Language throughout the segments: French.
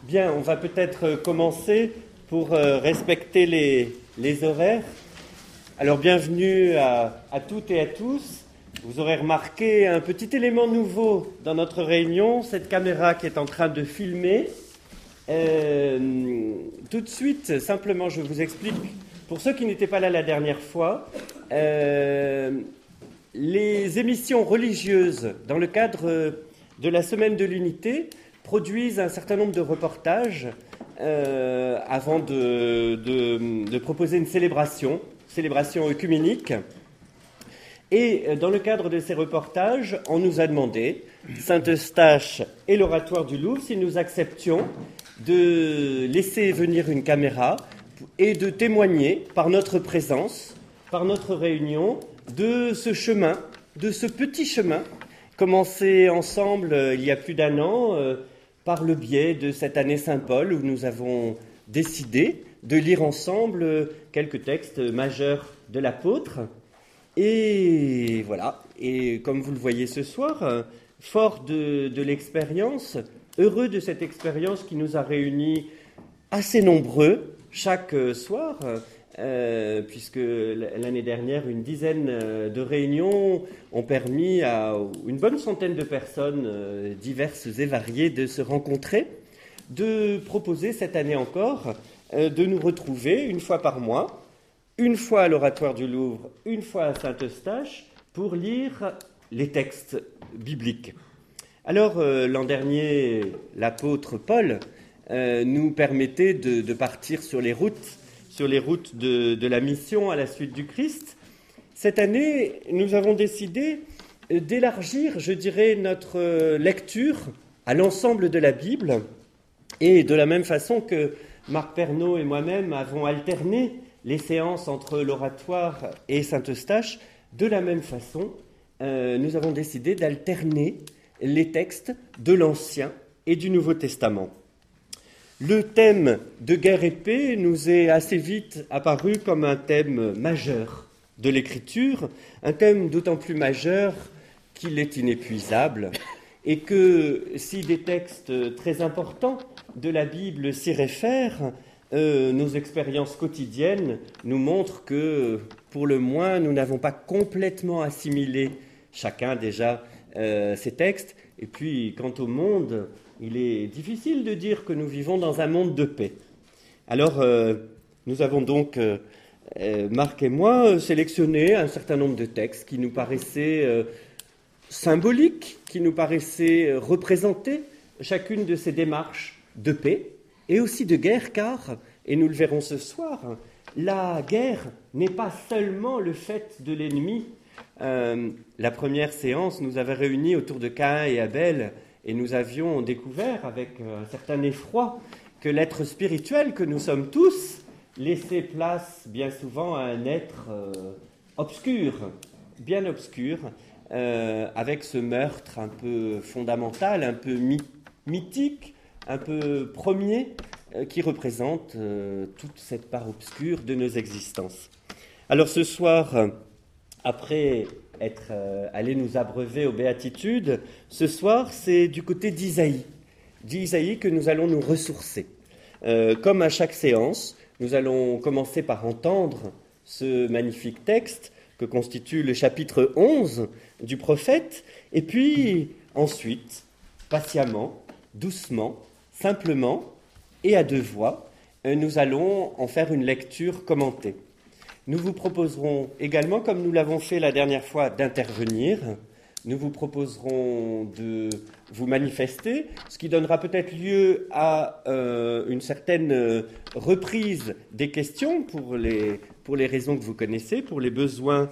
Bien, on va peut-être commencer pour respecter les horaires. Alors, bienvenue à toutes et à tous. Vous aurez remarqué un petit élément nouveau dans notre réunion, cette caméra qui est en train de filmer. Tout de suite, simplement, je vous explique, pour ceux qui n'étaient pas là la dernière fois, les émissions religieuses dans le cadre de la Semaine de l'Unité produisent un certain nombre de reportages avant de proposer une célébration œcuménique. Et dans le cadre de ces reportages, on nous a demandé, Saint-Eustache et l'Oratoire du Louvre, si nous acceptions de laisser venir une caméra et de témoigner par notre présence, par notre réunion, de ce chemin, de ce petit chemin, commencé ensemble il y a plus d'un an, par le biais de cette année Saint-Paul, où nous avons décidé de lire ensemble quelques textes majeurs de l'apôtre. Et voilà, et comme vous le voyez ce soir, fort de l'expérience, heureux de cette expérience qui nous a réunis assez nombreux chaque soir, puisque l'année dernière, une dizaine de réunions ont permis à une bonne centaine de personnes diverses et variées de se rencontrer, de proposer cette année encore de nous retrouver une fois par mois, une fois à l'Oratoire du Louvre, une fois à Saint-Eustache, pour lire les textes bibliques. Alors, l'an dernier, l'apôtre Paul nous permettait de partir sur les routes de la mission à la suite du Christ. Cette année, nous avons décidé d'élargir, je dirais, notre lecture à l'ensemble de la Bible, et de la même façon que Marc Pernaut et moi-même avons alterné les séances entre l'Oratoire et Saint-Eustache, de la même façon, nous avons décidé d'alterner les textes de l'Ancien et du Nouveau Testament. Le thème de guerre et paix nous est assez vite apparu comme un thème majeur de l'Écriture, un thème d'autant plus majeur qu'il est inépuisable, et que si des textes très importants de la Bible s'y réfèrent, nos expériences quotidiennes nous montrent que, pour le moins, nous n'avons pas complètement assimilé chacun déjà ces textes. Et puis, quant au monde, il est difficile de dire que nous vivons dans un monde de paix. Alors, nous avons donc, Marc et moi, sélectionné un certain nombre de textes qui nous paraissaient symboliques, qui nous paraissaient représenter chacune de ces démarches de paix et aussi de guerre, car, et nous le verrons ce soir, la guerre n'est pas seulement le fait de l'ennemi. La première séance nous avait réunis autour de Caïn et Abel, et nous avions découvert avec un certain effroi que l'être spirituel que nous sommes tous laissait place bien souvent à un être obscur, bien obscur, avec ce meurtre un peu fondamental, un peu mythique, un peu premier, qui représente toute cette part obscure de nos existences. Alors ce soir, après être allé nous abreuver aux béatitudes, ce soir c'est du côté d'Isaïe que nous allons nous ressourcer. Comme à chaque séance, nous allons commencer par entendre ce magnifique texte que constitue le chapitre 11 du prophète, et puis ensuite, patiemment, doucement, simplement et à deux voix, nous allons en faire une lecture commentée. Nous vous proposerons également, comme nous l'avons fait la dernière fois, d'intervenir. Nous vous proposerons de vous manifester, ce qui donnera peut-être lieu à une certaine reprise des questions pour les raisons que vous connaissez, pour les besoins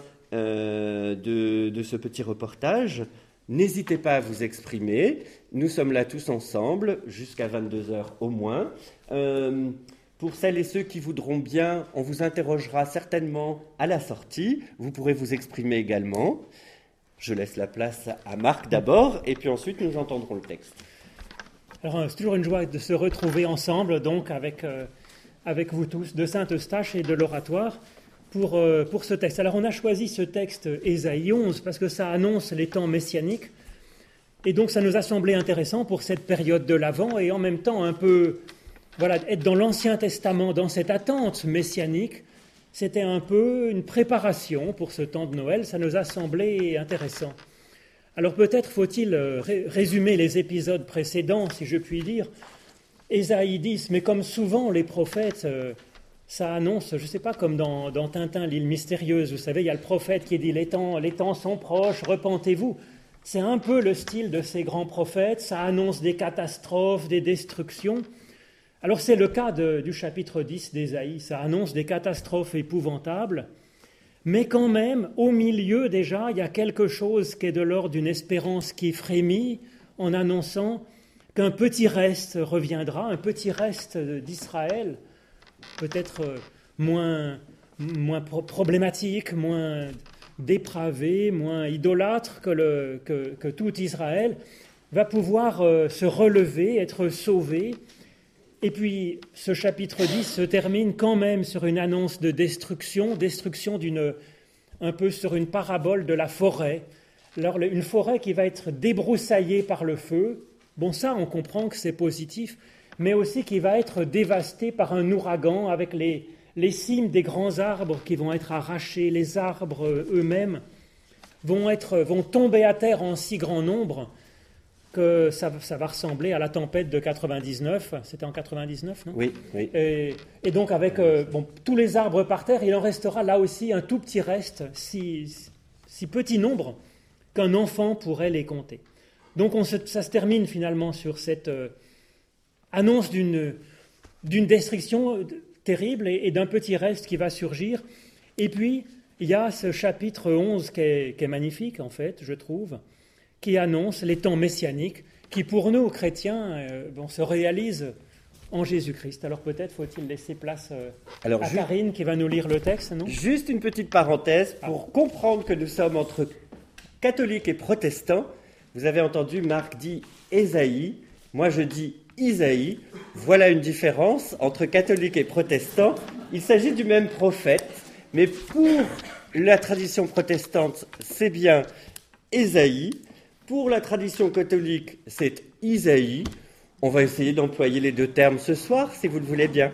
de ce petit reportage. N'hésitez pas à vous exprimer. Nous sommes là tous ensemble, jusqu'à 22h au moins. Pour celles et ceux qui voudront bien, on vous interrogera certainement à la sortie. Vous pourrez vous exprimer également. Je laisse la place à Marc d'abord, et puis ensuite nous entendrons le texte. Alors, c'est toujours une joie de se retrouver ensemble, donc avec vous tous, de Saint-Eustache et de l'Oratoire, pour ce texte. Alors, on a choisi ce texte Ésaïe 11 parce que ça annonce les temps messianiques. Et donc ça nous a semblé intéressant pour cette période de l'Avent et en même temps un peu, voilà, être dans l'Ancien Testament, dans cette attente messianique, c'était un peu une préparation pour ce temps de Noël, ça nous a semblé intéressant. Alors peut-être faut-il résumer les épisodes précédents, si je puis dire. Ésaïe 10, mais comme souvent les prophètes, ça annonce, je ne sais pas, comme dans Tintin, l'île mystérieuse, vous savez, il y a le prophète qui dit les temps sont proches, repentez-vous. C'est un peu le style de ces grands prophètes, ça annonce des catastrophes, des destructions. Alors c'est le cas du chapitre 10 d'Ésaïe, ça annonce des catastrophes épouvantables, mais quand même, au milieu déjà, il y a quelque chose qui est de l'ordre d'une espérance qui frémit en annonçant qu'un petit reste reviendra, un petit reste d'Israël, peut-être moins problématique, moins dépravé, moins idolâtre que tout Israël, va pouvoir se relever, être sauvé. Et puis, ce chapitre 10 se termine quand même sur une annonce de destruction un peu sur une parabole de la forêt. Alors, une forêt qui va être débroussaillée par le feu. Bon, ça, on comprend que c'est positif, mais aussi qui va être dévastée par un ouragan avec les cimes des grands arbres qui vont être arrachés, les arbres eux-mêmes vont tomber à terre en si grand nombre que ça va ressembler à la tempête de 99. C'était en 99, non ? Oui. Et donc avec tous les arbres par terre, il en restera là aussi un tout petit reste, si petit nombre qu'un enfant pourrait les compter. Donc ça se termine finalement sur cette annonce d'une destruction terrible et d'un petit reste qui va surgir. Et puis, il y a ce chapitre 11 qui est magnifique, en fait, je trouve, qui annonce les temps messianiques qui, pour nous, chrétiens, se réalisent en Jésus-Christ. Alors peut-être faut-il laisser place à Karine qui va nous lire le texte, non ? Juste une petite parenthèse pour comprendre que nous sommes entre catholiques et protestants. Vous avez entendu, Marc dit Ésaïe, moi je dis Isaïe. Voilà une différence entre catholiques et protestants. Il s'agit du même prophète, mais pour la tradition protestante, c'est bien Ésaïe. Pour la tradition catholique, c'est Isaïe. On va essayer d'employer les deux termes ce soir, si vous le voulez bien.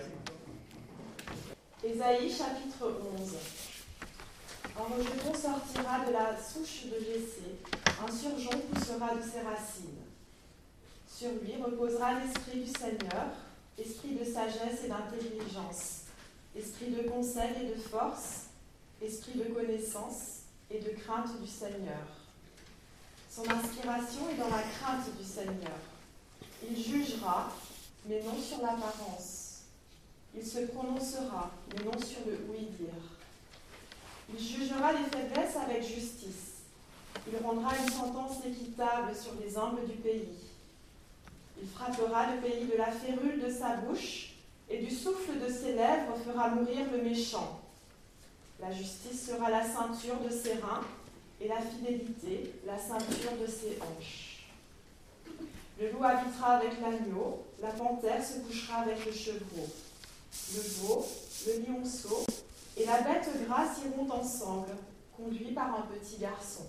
Ésaïe, chapitre 11. Un rejeton sortira de la souche de Jessé, un surgeon poussera de ses racines. Sur lui reposera l'esprit du Seigneur, esprit de sagesse et d'intelligence, esprit de conseil et de force, esprit de connaissance et de crainte du Seigneur. Son inspiration est dans la crainte du Seigneur. Il jugera, mais non sur l'apparence. Il se prononcera, mais non sur le oui-dire. Il jugera les faiblesses avec justice. Il rendra une sentence équitable sur les humbles du pays. Il frappera le pays de la férule de sa bouche, et du souffle de ses lèvres fera mourir le méchant. La justice sera la ceinture de ses reins, et la fidélité, la ceinture de ses hanches. Le loup habitera avec l'agneau, la panthère se couchera avec le chevreau. Le veau, le lionceau et la bête grasse iront ensemble, conduits par un petit garçon.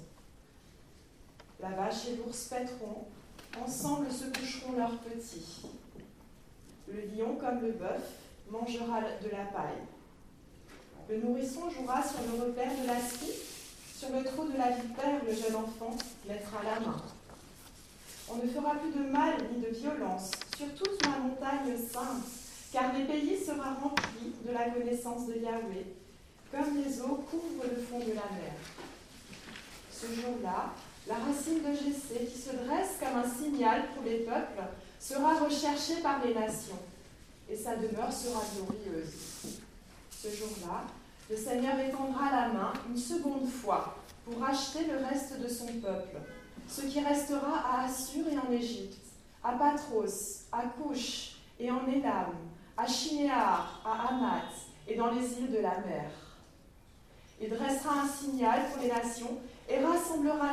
La vache et l'ours paîtront, ensemble se coucheront leurs petits. Le lion, comme le bœuf, mangera de la paille. Le nourrisson jouera sur le repère de la scie. Sur le trou de la vipère, le jeune enfant mettra la main. On ne fera plus de mal ni de violence sur toute ma montagne sainte, car le pays sera rempli de la connaissance de Yahweh, comme les eaux couvrent le fond de la mer. Ce jour-là, la racine de Jessé, qui se dresse comme un signal pour les peuples, sera recherchée par les nations, et sa demeure sera glorieuse. Ce jour-là, le Seigneur étendra la main une seconde fois pour racheter le reste de son peuple, ce qui restera à Assur et en Égypte, à Patros, à Couche et en Élam, à Shinéar, à Hamath et dans les îles de la mer. Il dressera un signal pour les nations et rassemblera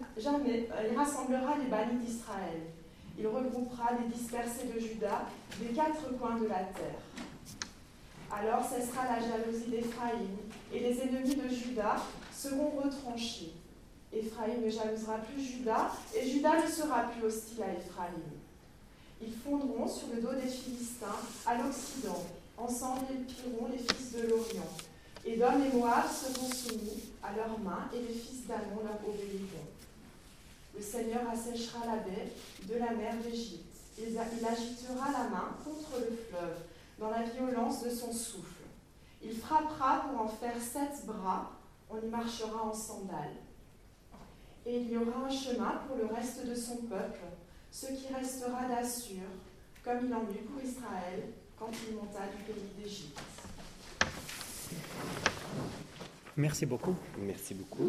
les bannis d'Israël. Il regroupera les dispersés de Juda des quatre coins de la terre. Alors cessera la jalousie d'Éphraïm, et les ennemis de Juda seront retranchés. Éphraïm ne jalousera plus Juda, et Juda ne sera plus hostile à Éphraïm. Ils fondront sur le dos des Philistins à l'Occident. Ensemble, ils pilleront les fils de l'Orient. Édom et Moab seront soumis à leurs mains, et les fils d'Ammon leur obéiront. Le Seigneur asséchera la baie de la mer d'Égypte. Il agitera la main contre le fleuve, dans la violence de son souffle. Il frappera pour en faire 7 bras, on y marchera en sandales. Et il y aura un chemin pour le reste de son peuple, ce qui restera d'Assur, comme il en eut pour Israël quand il monta du pays d'Égypte. Merci beaucoup. Merci beaucoup.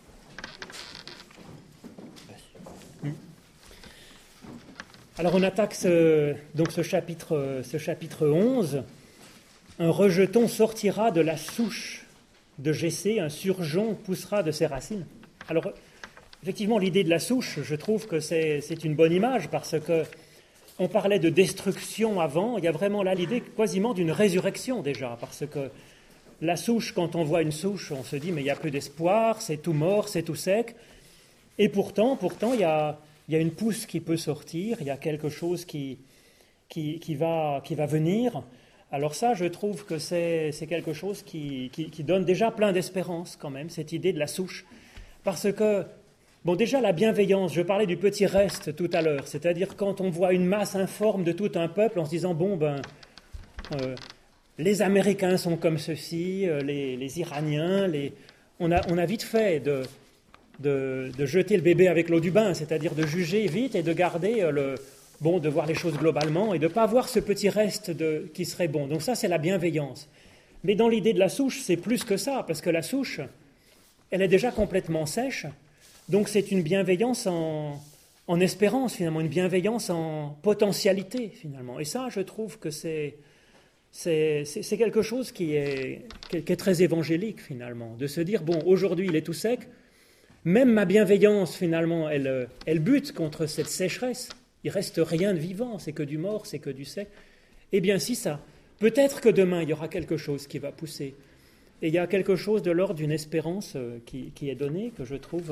Alors on attaque ce chapitre 11. Un rejeton sortira de la souche de Jessé, un surgeon poussera de ses racines. Alors effectivement, l'idée de la souche, je trouve que c'est une bonne image parce que on parlait de destruction avant, il y a vraiment là l'idée quasiment d'une résurrection déjà, parce que la souche, quand on voit une souche, on se dit mais il n'y a plus d'espoir, c'est tout mort, c'est tout sec. Et pourtant il y a une pousse qui peut sortir, il y a quelque chose qui va venir. Alors ça, je trouve que c'est quelque chose qui donne déjà plein d'espérance quand même, cette idée de la souche. Parce que, bon, déjà la bienveillance, je parlais du petit reste tout à l'heure, c'est-à-dire quand on voit une masse informe de tout un peuple en se disant, les Américains sont comme ceci, les Iraniens, on a vite fait de jeter le bébé avec l'eau du bain, c'est-à-dire de juger vite et de garder de voir les choses globalement et de ne pas voir ce petit reste qui serait bon. Donc ça, c'est la bienveillance. Mais dans l'idée de la souche, c'est plus que ça, parce que la souche, elle est déjà complètement sèche, donc c'est une bienveillance en espérance, finalement, une bienveillance en potentialité, finalement. Et ça, je trouve que c'est quelque chose qui est très évangélique, finalement, de se dire, bon, aujourd'hui, il est tout sec, même ma bienveillance, finalement, elle bute contre cette sécheresse. Il ne reste rien de vivant, c'est que du mort, c'est que du sec. Eh bien, si ça, peut-être que demain, il y aura quelque chose qui va pousser. Et il y a quelque chose de l'ordre d'une espérance qui est donnée, que je trouve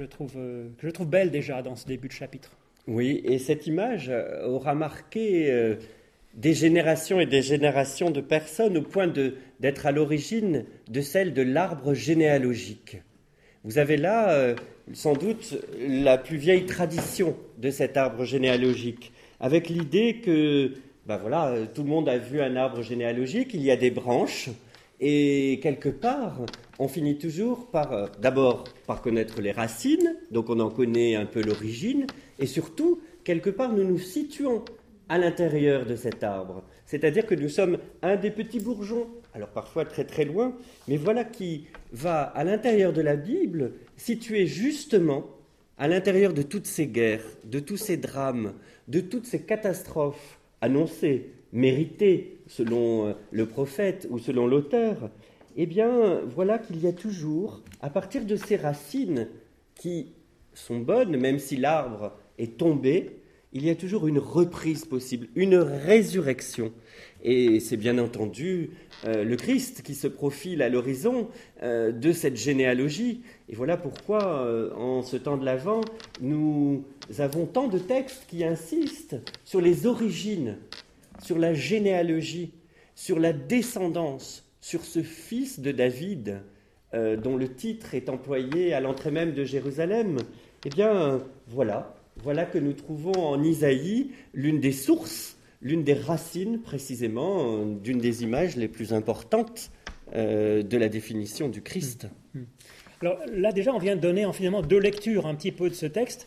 belle déjà dans ce début de chapitre. Oui, et cette image aura marqué des générations et des générations de personnes au point d'être à l'origine de celle de l'arbre généalogique. Vous avez là, sans doute, la plus vieille tradition de cet arbre généalogique, avec l'idée que, tout le monde a vu un arbre généalogique, il y a des branches, et quelque part, on finit toujours par, d'abord, par connaître les racines, donc on en connaît un peu l'origine, et surtout, quelque part, nous nous situons à l'intérieur de cet arbre. C'est-à-dire que nous sommes un des petits bourgeons, alors parfois très très loin, mais voilà qui va à l'intérieur de la Bible, situé justement à l'intérieur de toutes ces guerres, de tous ces drames, de toutes ces catastrophes annoncées, méritées selon le prophète ou selon l'auteur. Eh bien, voilà qu'il y a toujours, à partir de ces racines qui sont bonnes, même si l'arbre est tombé, il y a toujours une reprise possible, une résurrection. Et c'est bien entendu le Christ qui se profile à l'horizon de cette généalogie. Et voilà pourquoi, en ce temps de l'Avent, nous avons tant de textes qui insistent sur les origines, sur la généalogie, sur la descendance, sur ce fils de David, dont le titre est employé à l'entrée même de Jérusalem. Eh bien, voilà que nous trouvons en Isaïe l'une des sources, l'une des racines précisément d'une des images les plus importantes de la définition du Christ. Alors là déjà on vient de donner finalement 2 lectures un petit peu de ce texte.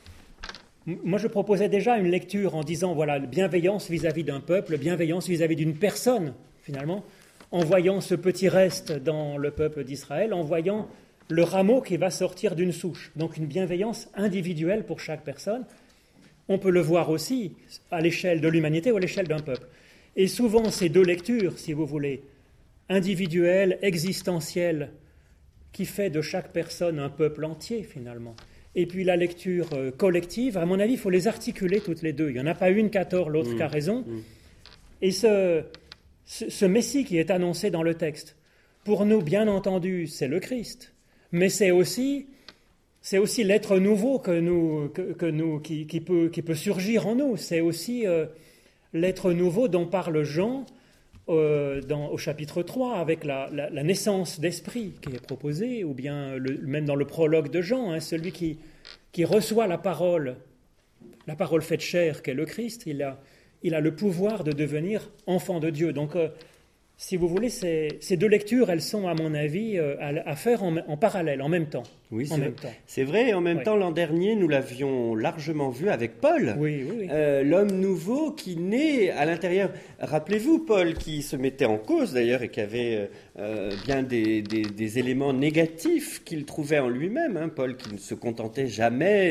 Moi je proposais déjà une lecture en disant bienveillance vis-à-vis d'un peuple, bienveillance vis-à-vis d'une personne finalement, en voyant ce petit reste dans le peuple d'Israël, en voyant le rameau qui va sortir d'une souche. Donc une bienveillance individuelle pour chaque personne. On peut le voir aussi à l'échelle de l'humanité ou à l'échelle d'un peuple. Et souvent, ces 2 lectures, si vous voulez, individuelle, existentielle, qui fait de chaque personne un peuple entier, finalement. Et puis la lecture collective, à mon avis, il faut les articuler toutes les 2. Il n'y en a pas une qui a tort, l'autre qui a raison. Et ce Messie qui est annoncé dans le texte, pour nous, bien entendu, c'est le Christ. Mais c'est aussi c'est aussi l'être nouveau qui peut surgir en nous. C'est aussi l'être nouveau dont parle Jean au chapitre 3, avec la naissance d'esprit qui est proposée, ou bien même dans le prologue de Jean, hein, celui qui reçoit la parole faite chair, qu'est le Christ, il a le pouvoir de devenir enfant de Dieu. Donc, si vous voulez, ces deux lectures, elles sont, à mon avis, à faire en parallèle, en même temps. Oui, en même temps. C'est vrai, et en même temps, l'an dernier, nous l'avions largement vu avec Paul, oui. L'homme nouveau qui naît à l'intérieur. Rappelez-vous, Paul, qui se mettait en cause d'ailleurs et qui avait bien des éléments négatifs qu'il trouvait en lui-même. Hein. Paul qui ne se contentait jamais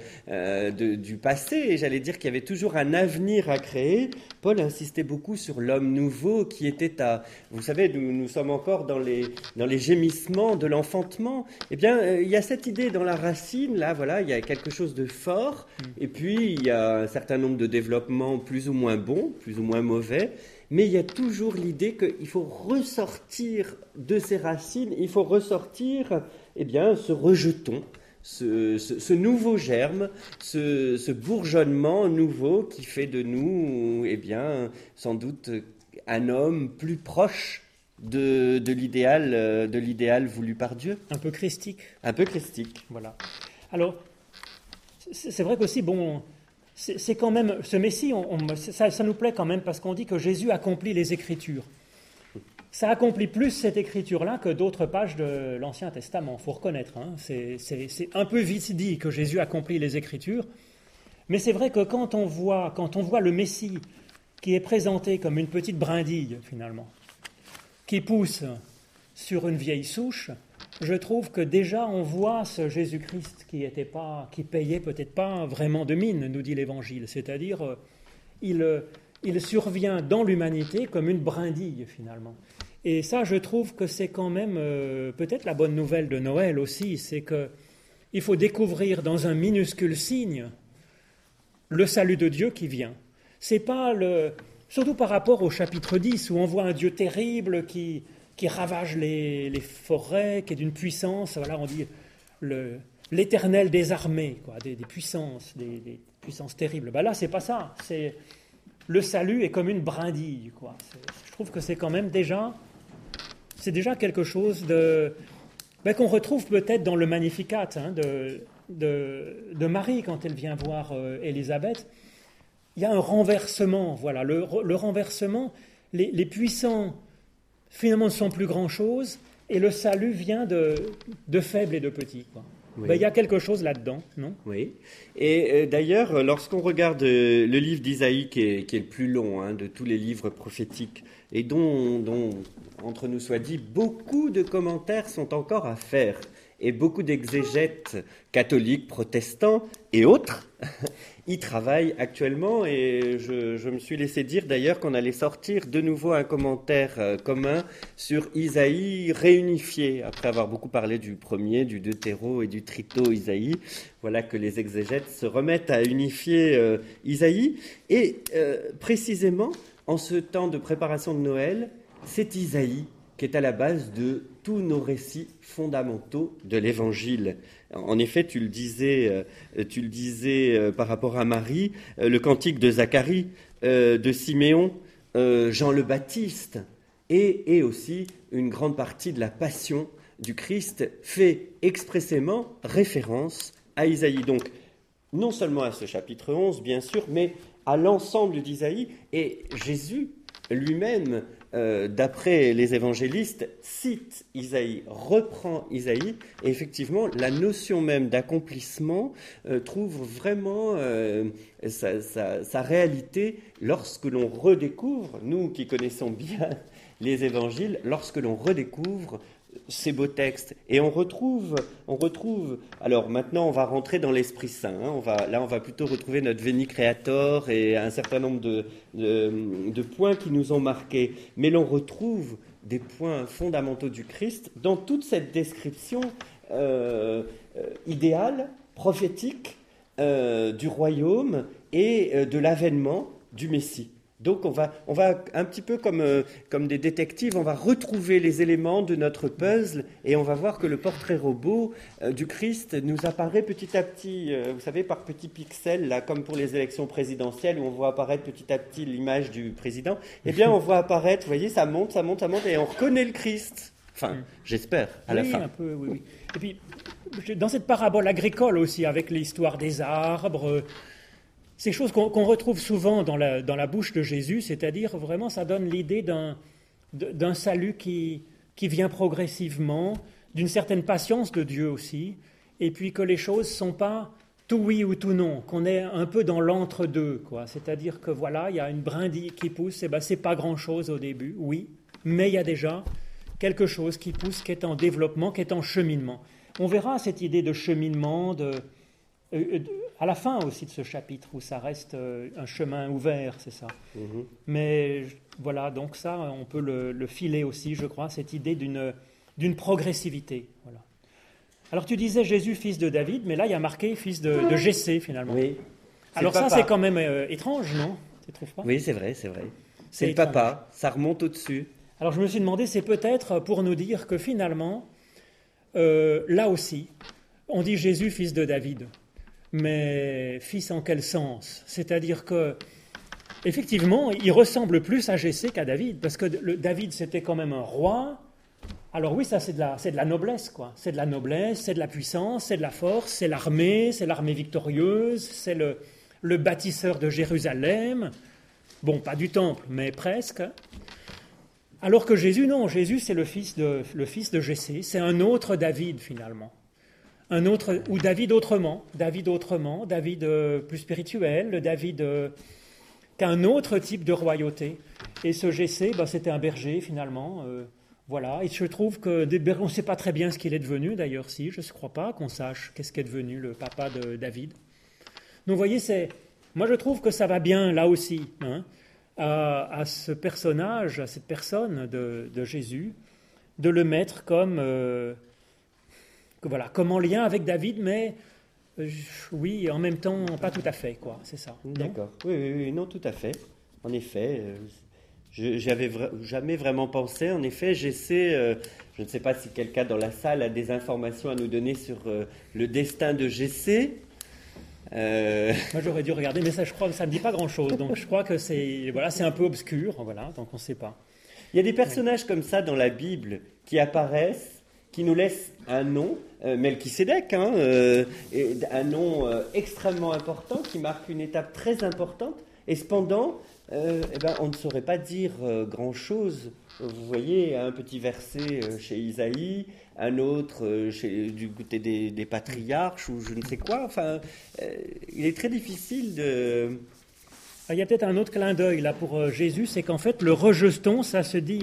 du passé, j'allais dire qu'il y avait toujours un avenir à créer. Paul insistait beaucoup sur l'homme nouveau qui était Vous savez, nous sommes encore dans les gémissements de l'enfantement. Eh bien, il y a cette idée dans la racine, là, voilà, il y a quelque chose de fort, et puis il y a un certain nombre de développements plus ou moins bons, plus ou moins mauvais, mais il y a toujours l'idée qu'il faut ressortir de ces racines, il faut ressortir, eh bien, ce rejeton, ce nouveau germe, ce bourgeonnement nouveau qui fait de nous, eh bien, sans doute un homme plus proche de l'idéal voulu par Dieu. Un peu christique. Un peu christique. Voilà. Alors, c'est vrai qu'aussi, bon, c'est quand même, ce Messie, ça nous plaît quand même parce qu'on dit que Jésus accomplit les Écritures. Ça accomplit plus cette Écriture-là que d'autres pages de l'Ancien Testament, il faut reconnaître. Hein. C'est un peu vite dit que Jésus accomplit les Écritures, mais c'est vrai que quand on voit le Messie qui est présenté comme une petite brindille, finalement, qui pousse sur une vieille souche, je trouve que déjà on voit ce Jésus-Christ qui payait peut-être pas vraiment de mine, nous dit l'Évangile. C'est-à-dire, il survient dans l'humanité comme une brindille, finalement. Et ça, je trouve que c'est quand même peut-être la bonne nouvelle de Noël aussi, c'est qu'il faut découvrir dans un minuscule signe le salut de Dieu qui vient. C'est pas surtout par rapport au chapitre 10, où on voit un Dieu terrible qui ravage les forêts, qui est d'une puissance, voilà, on dit l'éternel des armées, quoi, des puissances terribles. Ben là, c'est pas ça. Le salut est comme une brindille, quoi. Je trouve que c'est quand même déjà quelque chose qu'on retrouve peut-être dans le Magnificat hein, de Marie, quand elle vient voir Élisabeth. Il y a un renversement, voilà, le renversement, les puissants finalement ne sont plus grand-chose, et le salut vient de faibles et de petits, quoi. Oui. Il y a quelque chose là-dedans, non ? Oui. Et d'ailleurs, lorsqu'on regarde le livre d'Isaïe, qui est le plus long hein, de tous les livres prophétiques, et dont, entre nous soit dit, beaucoup de commentaires sont encore à faire, et beaucoup d'exégètes catholiques, protestants et autres y travaillent actuellement, et je me suis laissé dire d'ailleurs qu'on allait sortir de nouveau un commentaire commun sur Isaïe réunifié, après avoir beaucoup parlé du premier, du deutéro et du trito Isaïe. Voilà que les exégètes se remettent à unifier Isaïe, et précisément en ce temps de préparation de Noël, c'est Isaïe qui est à la base de tous nos récits fondamentaux de l'Évangile. En effet, tu le disais par rapport à Marie, le cantique de Zacharie, de Siméon, Jean le Baptiste, et aussi une grande partie de la passion du Christ fait expressément référence à Isaïe. Donc, non seulement à ce chapitre 11, bien sûr, mais à l'ensemble d'Isaïe. Et Jésus lui-même, d'après les évangélistes, cite Isaïe, reprend Isaïe, et effectivement, la notion même d'accomplissement trouve vraiment sa réalité lorsque l'on redécouvre, nous qui connaissons bien les évangiles, lorsque l'on redécouvre ces beaux textes. Et on retrouve, alors maintenant on va rentrer dans l'Esprit Saint, hein, on va plutôt retrouver notre Veni Creator et un certain nombre de points qui nous ont marqués, mais l'on retrouve des points fondamentaux du Christ dans toute cette description idéale, prophétique du royaume et de l'avènement du Messie. Donc on va un petit peu comme des détectives, on va retrouver les éléments de notre puzzle et on va voir que le portrait robot du Christ nous apparaît petit à petit, vous savez, par petits pixels, là, comme pour les élections présidentielles où on voit apparaître petit à petit l'image du président. Eh bien, on voit apparaître, vous voyez, ça monte et on reconnaît le Christ. Enfin, j'espère, à la fin. Un peu, oui. Et puis, dans cette parabole agricole aussi, avec l'histoire des arbres... C'est quelque chose qu'on retrouve souvent dans la bouche de Jésus, c'est-à-dire vraiment ça donne l'idée d'un salut qui vient progressivement, d'une certaine patience de Dieu aussi, et puis que les choses ne sont pas tout oui ou tout non, qu'on est un peu dans l'entre-deux, quoi. C'est-à-dire que voilà, il y a une brindille qui pousse, et ben c'est pas grand-chose au début, oui, mais il y a déjà quelque chose qui pousse, qui est en développement, qui est en cheminement. On verra cette idée de cheminement, à la fin aussi de ce chapitre, où ça reste un chemin ouvert, c'est ça. Mais voilà, donc ça, on peut le filer aussi, je crois, cette idée d'une progressivité. Voilà. Alors tu disais Jésus, fils de David, mais là, il y a marqué fils de Jessé, finalement. Oui. Alors ça, c'est quand même étrange, non? Tu ne trouves pas? Oui, c'est vrai. C'est le papa, ça remonte au-dessus. Alors je me suis demandé, c'est peut-être pour nous dire que finalement, là aussi, on dit Jésus, fils de David. Mais fils en quel sens? C'est-à-dire que, effectivement, il ressemble plus à Jessé qu'à David, parce que David, c'était quand même un roi. Alors oui, ça, c'est de la noblesse, quoi. C'est de la noblesse, c'est de la puissance, c'est de la force, c'est l'armée victorieuse, c'est le bâtisseur de Jérusalem. Bon, pas du temple, mais presque. Alors que Jésus, non, Jésus, c'est le fils de Jessé. C'est un autre David, finalement. Un autre, ou David autrement, David plus spirituel, David qui a un autre type de royauté. Et ce Jessé, c'était un berger finalement, voilà. Et je trouve que on ne sait pas très bien ce qu'il est devenu, d'ailleurs, si, je ne crois pas qu'on sache qu'est-ce qu'est devenu le papa de David. Donc vous voyez, moi je trouve que ça va bien là aussi, hein, à ce personnage, à cette personne de Jésus, de le mettre comme... Voilà, comme en lien avec David, mais oui, en même temps, pas tout à fait, quoi, c'est ça. D'accord, oui, non, tout à fait. En effet, j'avais jamais vraiment pensé. En effet, je ne sais pas si quelqu'un dans la salle a des informations à nous donner sur le destin de Jessé. Moi, j'aurais dû regarder, mais ça, je crois que ça ne dit pas grand-chose. Donc, je crois que c'est un peu obscur, voilà, donc on ne sait pas. Il y a des personnages comme ça dans la Bible qui apparaissent, qui nous laisse un nom, Melchisédek, un nom extrêmement important, qui marque une étape très importante, et cependant, on ne saurait pas dire grand-chose. Vous voyez, un petit verset chez Isaïe, un autre du côté des patriarches, ou je ne sais quoi, enfin, il est très difficile de... Il y a peut-être un autre clin d'œil là pour Jésus, c'est qu'en fait, le rejeton, ça se dit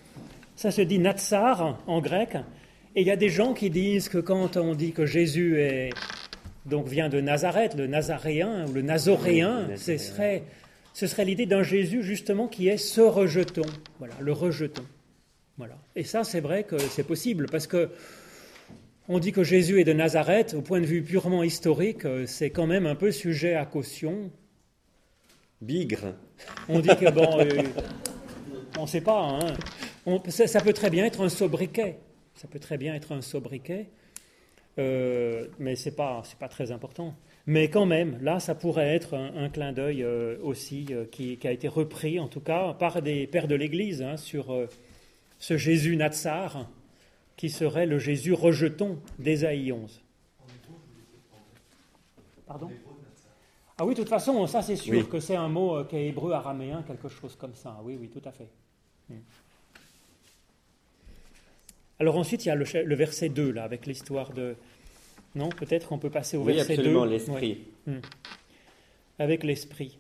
natsar en grec. Et il y a des gens qui disent que quand on dit que Jésus vient de Nazareth, le Nazaréen ou le Nazoréen, ce serait l'idée d'un Jésus justement qui est ce rejeton, voilà, le rejeton. Voilà. Et ça, c'est vrai que c'est possible, parce que on dit que Jésus est de Nazareth, au point de vue purement historique, c'est quand même un peu sujet à caution. Bigre. On dit que on ne sait pas, hein. Ça peut très bien être un sobriquet. Ça peut très bien être un sobriquet, mais c'est pas très important. Mais quand même, là, ça pourrait être un clin d'œil aussi qui a été repris, en tout cas, par des pères de l'Église, hein, sur ce Jésus Natsar, qui serait le Jésus rejeton d'Ésaïe 11. Pardon ? Ah oui, de toute façon, ça c'est sûr que c'est un mot qui est hébreu araméen, quelque chose comme ça. Oui, tout à fait. Alors ensuite, il y a le verset 2, là, avec l'histoire de... Non, peut-être qu'on peut passer au verset 2. Oui, absolument, l'esprit. Oui. Avec l'esprit.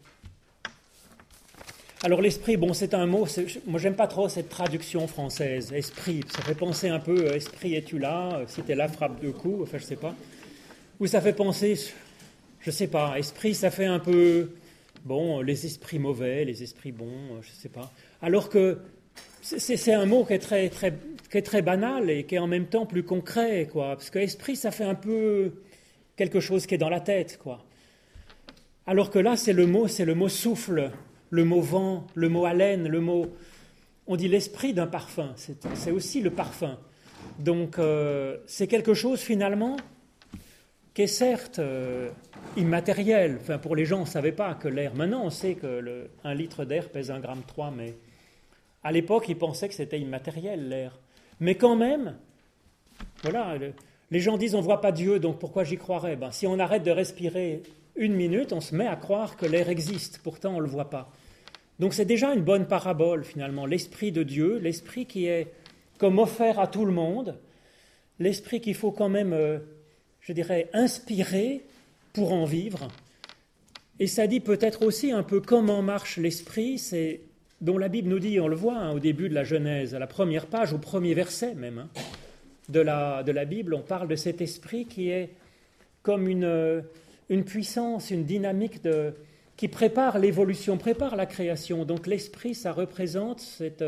Alors l'esprit, c'est un mot, moi j'aime pas trop cette traduction française, esprit, ça fait penser un peu, esprit es-tu là, c'était là, frappe deux coups, enfin je sais pas. Ou ça fait penser, je sais pas, esprit ça fait un peu, les esprits mauvais, les esprits bons, je sais pas. Alors que c'est un mot qui est très banal et qui est en même temps plus concret, quoi. Parce que esprit, ça fait un peu quelque chose qui est dans la tête, quoi. Alors que là, c'est le mot souffle. le mot vent, le mot haleine, le mot... On dit l'esprit d'un parfum, c'est aussi le parfum. Donc c'est quelque chose finalement qui est certes immatériel. Enfin, pour les gens, on ne savait pas que l'air... Maintenant, on sait que 1 litre d'air pèse 1,3 g, mais à l'époque, ils pensaient que c'était immatériel, l'air. Mais quand même, voilà, les gens disent on ne voit pas Dieu, donc pourquoi j'y croirais? Si on arrête de respirer 1 minute, on se met à croire que l'air existe, pourtant on ne le voit pas. Donc c'est déjà une bonne parabole finalement, l'Esprit de Dieu, l'Esprit qui est comme offert à tout le monde, l'Esprit qu'il faut quand même, je dirais, inspirer pour en vivre. Et ça dit peut-être aussi un peu comment marche l'Esprit, c'est dont la Bible nous dit, on le voit au début de la Genèse, à la première page, au premier verset même, de la Bible, on parle de cet Esprit qui est comme une puissance, une dynamique qui prépare l'évolution, prépare la création. Donc l'Esprit, ça représente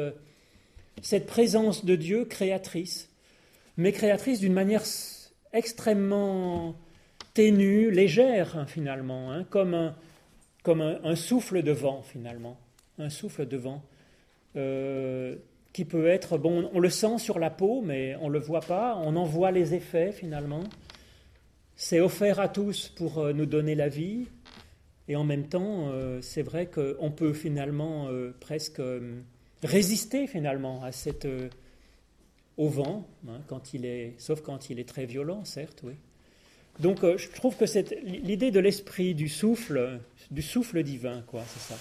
cette présence de Dieu créatrice, mais créatrice d'une manière extrêmement ténue, légère finalement, comme un souffle de vent finalement, un souffle de vent qui peut être, bon, on le sent sur la peau, mais on ne le voit pas, on en voit les effets finalement. C'est offert à tous pour nous donner la vie, et en même temps, c'est vrai qu'on peut finalement presque résister finalement à au vent, sauf quand il est très violent, certes, oui. Donc je trouve que l'idée de l'esprit, du souffle divin, quoi, c'est ça.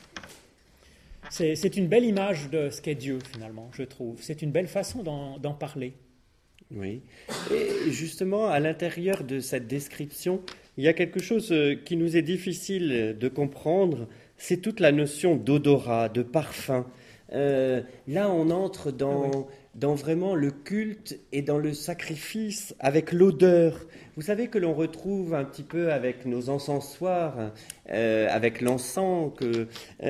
C'est une belle image de ce qu'est Dieu finalement, je trouve. C'est une belle façon d'en parler. Oui. Et justement, à l'intérieur de cette description, il y a quelque chose qui nous est difficile de comprendre, c'est toute la notion d'odorat, de parfum. Là, on entre dans vraiment le culte et dans le sacrifice avec l'odeur. Vous savez que l'on retrouve un petit peu avec nos encensoirs, avec l'encens, que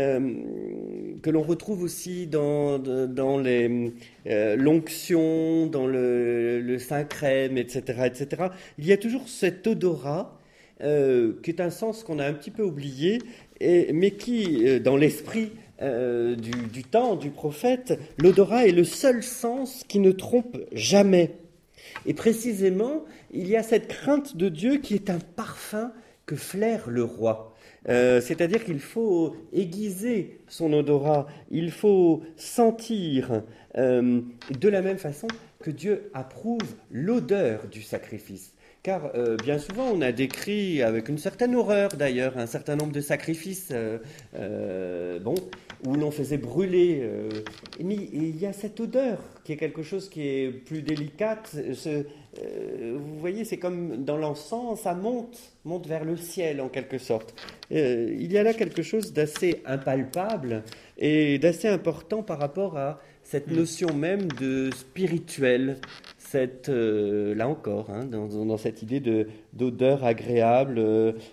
l'on retrouve aussi dans l'onction, dans le Saint-Crème, etc., etc. Il y a toujours cet odorat qui est un sens qu'on a un petit peu oublié, mais qui, dans l'esprit du temps, du prophète, l'odorat est le seul sens qui ne trompe jamais. Et précisément, il y a cette crainte de Dieu qui est un parfum que flaire le roi. C'est-à-dire qu'il faut aiguiser son odorat, il faut sentir de la même façon que Dieu approuve l'odeur du sacrifice. Car bien souvent, on a décrit avec une certaine horreur d'ailleurs un certain nombre de sacrifices où l'on faisait brûler. Mais il y a cette odeur qui est quelque chose qui est plus délicate. Vous voyez, c'est comme dans l'encens, ça monte vers le ciel en quelque sorte. Il y a là quelque chose d'assez impalpable et d'assez important par rapport à cette notion même de spirituel. Là encore, dans cette idée d'odeur agréable,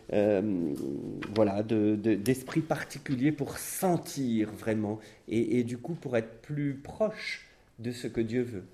d'esprit particulier pour sentir vraiment, et du coup pour être plus proche de ce que Dieu veut.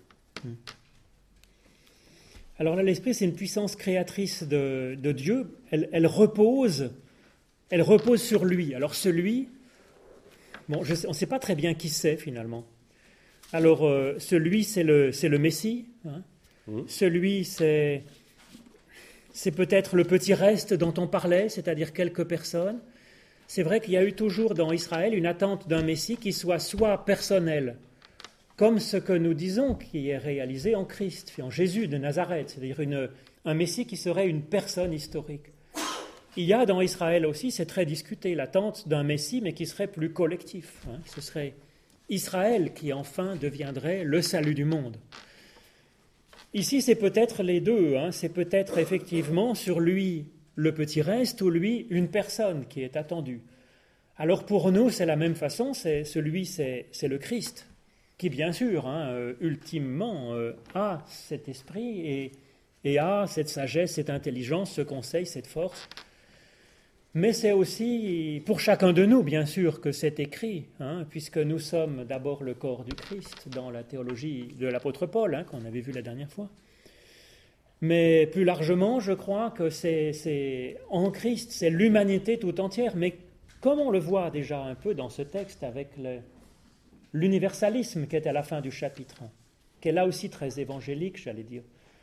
Alors là, l'esprit, c'est une puissance créatrice de Dieu. Elle repose sur lui. Alors celui, on ne sait pas très bien qui c'est finalement. Alors, celui, c'est le Messie. Celui, c'est peut-être le petit reste dont on parlait, c'est-à-dire quelques personnes. C'est vrai qu'il y a eu toujours dans Israël une attente d'un Messie qui soit personnel, comme ce que nous disons qui est réalisé en Christ, en Jésus de Nazareth, c'est-à-dire un Messie qui serait une personne historique. Il y a dans Israël aussi, c'est très discuté, l'attente d'un Messie, mais qui serait plus collectif. Ce serait Israël qui enfin deviendrait le salut du monde. Ici, c'est peut-être les deux. C'est peut-être effectivement sur lui le petit reste ou lui une personne qui est attendue. Alors pour nous, c'est la même façon. C'est le Christ qui, bien sûr, ultimement a cet esprit et a cette sagesse, cette intelligence, ce conseil, cette force. Mais c'est aussi pour chacun de nous, bien sûr, que c'est écrit, puisque nous sommes d'abord le corps du Christ dans la théologie de l'apôtre Paul, qu'on avait vu la dernière fois. Mais plus largement, je crois que c'est en Christ, c'est l'humanité tout entière, mais comme on le voit déjà un peu dans ce texte avec l'universalisme qui est à la fin du chapitre, qui est là aussi très évangélique, j'allais dire.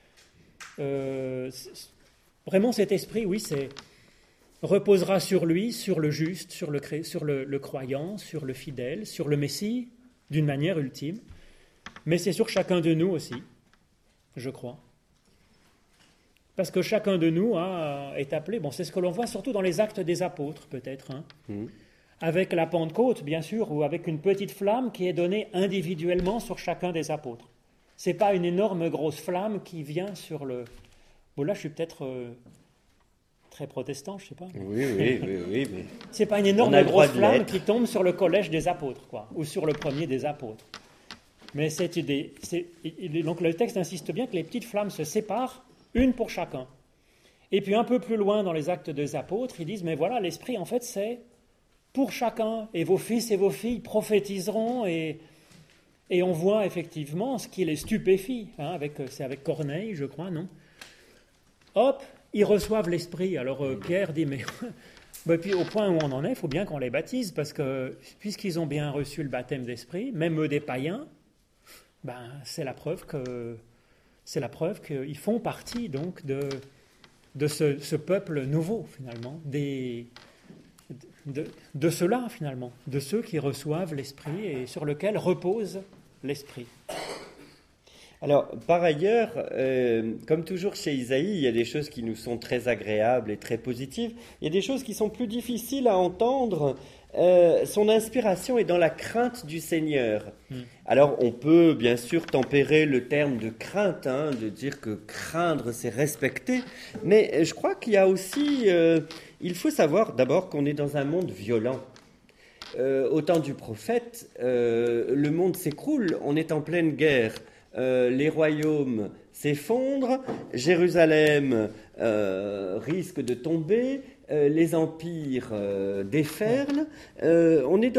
Vraiment cet esprit, oui, reposera sur lui, sur le juste, sur le croyant, sur le fidèle, sur le Messie, d'une manière ultime. Mais c'est sur chacun de nous aussi, je crois. Parce que chacun de nous est appelé, c'est ce que l'on voit surtout dans les actes des apôtres, peut-être, avec la Pentecôte, bien sûr, ou avec une petite flamme qui est donnée individuellement sur chacun des apôtres. Ce n'est pas une énorme grosse flamme qui vient sur le... Bon, là, je suis peut-être très protestant, je ne sais pas. Oui. Mais... Ce n'est pas une énorme grosse flamme qui tombe sur le collège des apôtres, quoi, ou sur le premier des apôtres. Mais donc le texte insiste bien que les petites flammes se séparent, une pour chacun. Et puis un peu plus loin dans les actes des apôtres, ils disent, mais voilà, l'esprit, en fait, c'est pour chacun. Et vos fils et vos filles prophétiseront, et on voit effectivement ce qui les stupéfie. C'est avec Corneille, je crois, non ? Hop, ils reçoivent l'esprit. Alors Pierre dit, mais puis au point où on en est, il faut bien qu'on les baptise, parce que puisqu'ils ont bien reçu le baptême d'esprit, même eux des païens, c'est la preuve qu'ils font partie donc de ce peuple nouveau, finalement, de ceux-là, finalement, de ceux qui reçoivent l'esprit et sur lequel repose l'esprit. Alors, par ailleurs, comme toujours chez Isaïe, il y a des choses qui nous sont très agréables et très positives. Il y a des choses qui sont plus difficiles à entendre. Son inspiration est dans la crainte du Seigneur. Alors, on peut bien sûr tempérer le terme de crainte, de dire que craindre, c'est respecter. Mais je crois qu'il y a aussi... il faut savoir d'abord qu'on est dans un monde violent. Au temps du prophète, le monde s'écroule, on est en pleine guerre. Les royaumes s'effondrent, Jérusalem risque de tomber, les empires déferlent. On est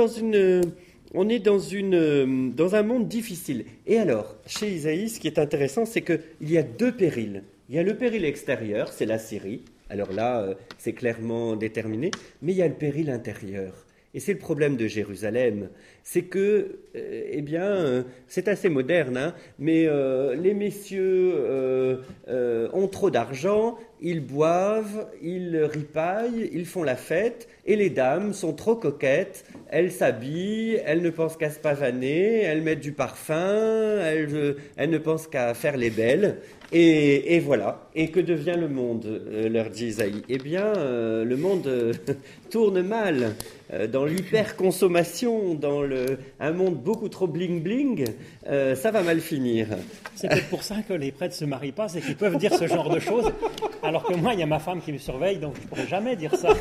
dans un monde difficile. Et alors, chez Isaïe, ce qui est intéressant, c'est qu'il y a deux périls. Il y a le péril extérieur, c'est la Syrie. Alors là, c'est clairement déterminé. Mais il y a le péril intérieur. Et c'est le problème de Jérusalem, c'est que, c'est assez moderne, mais les messieurs ont trop d'argent, ils boivent, ils ripaillent, ils font la fête, et les dames sont trop coquettes, elles s'habillent, elles ne pensent qu'à se pavaner, elles mettent du parfum, elles ne pensent qu'à faire les belles, et voilà. Et que devient le monde, leur dit Isaïe ? Eh bien, le monde tourne mal. Dans l'hyperconsommation, dans un monde beaucoup trop bling-bling, ça va mal finir. C'est peut-être pour ça que les prêtres ne se marient pas, c'est qu'ils peuvent dire ce genre de choses, alors que moi, il y a ma femme qui me surveille, donc je ne pourrais jamais dire ça.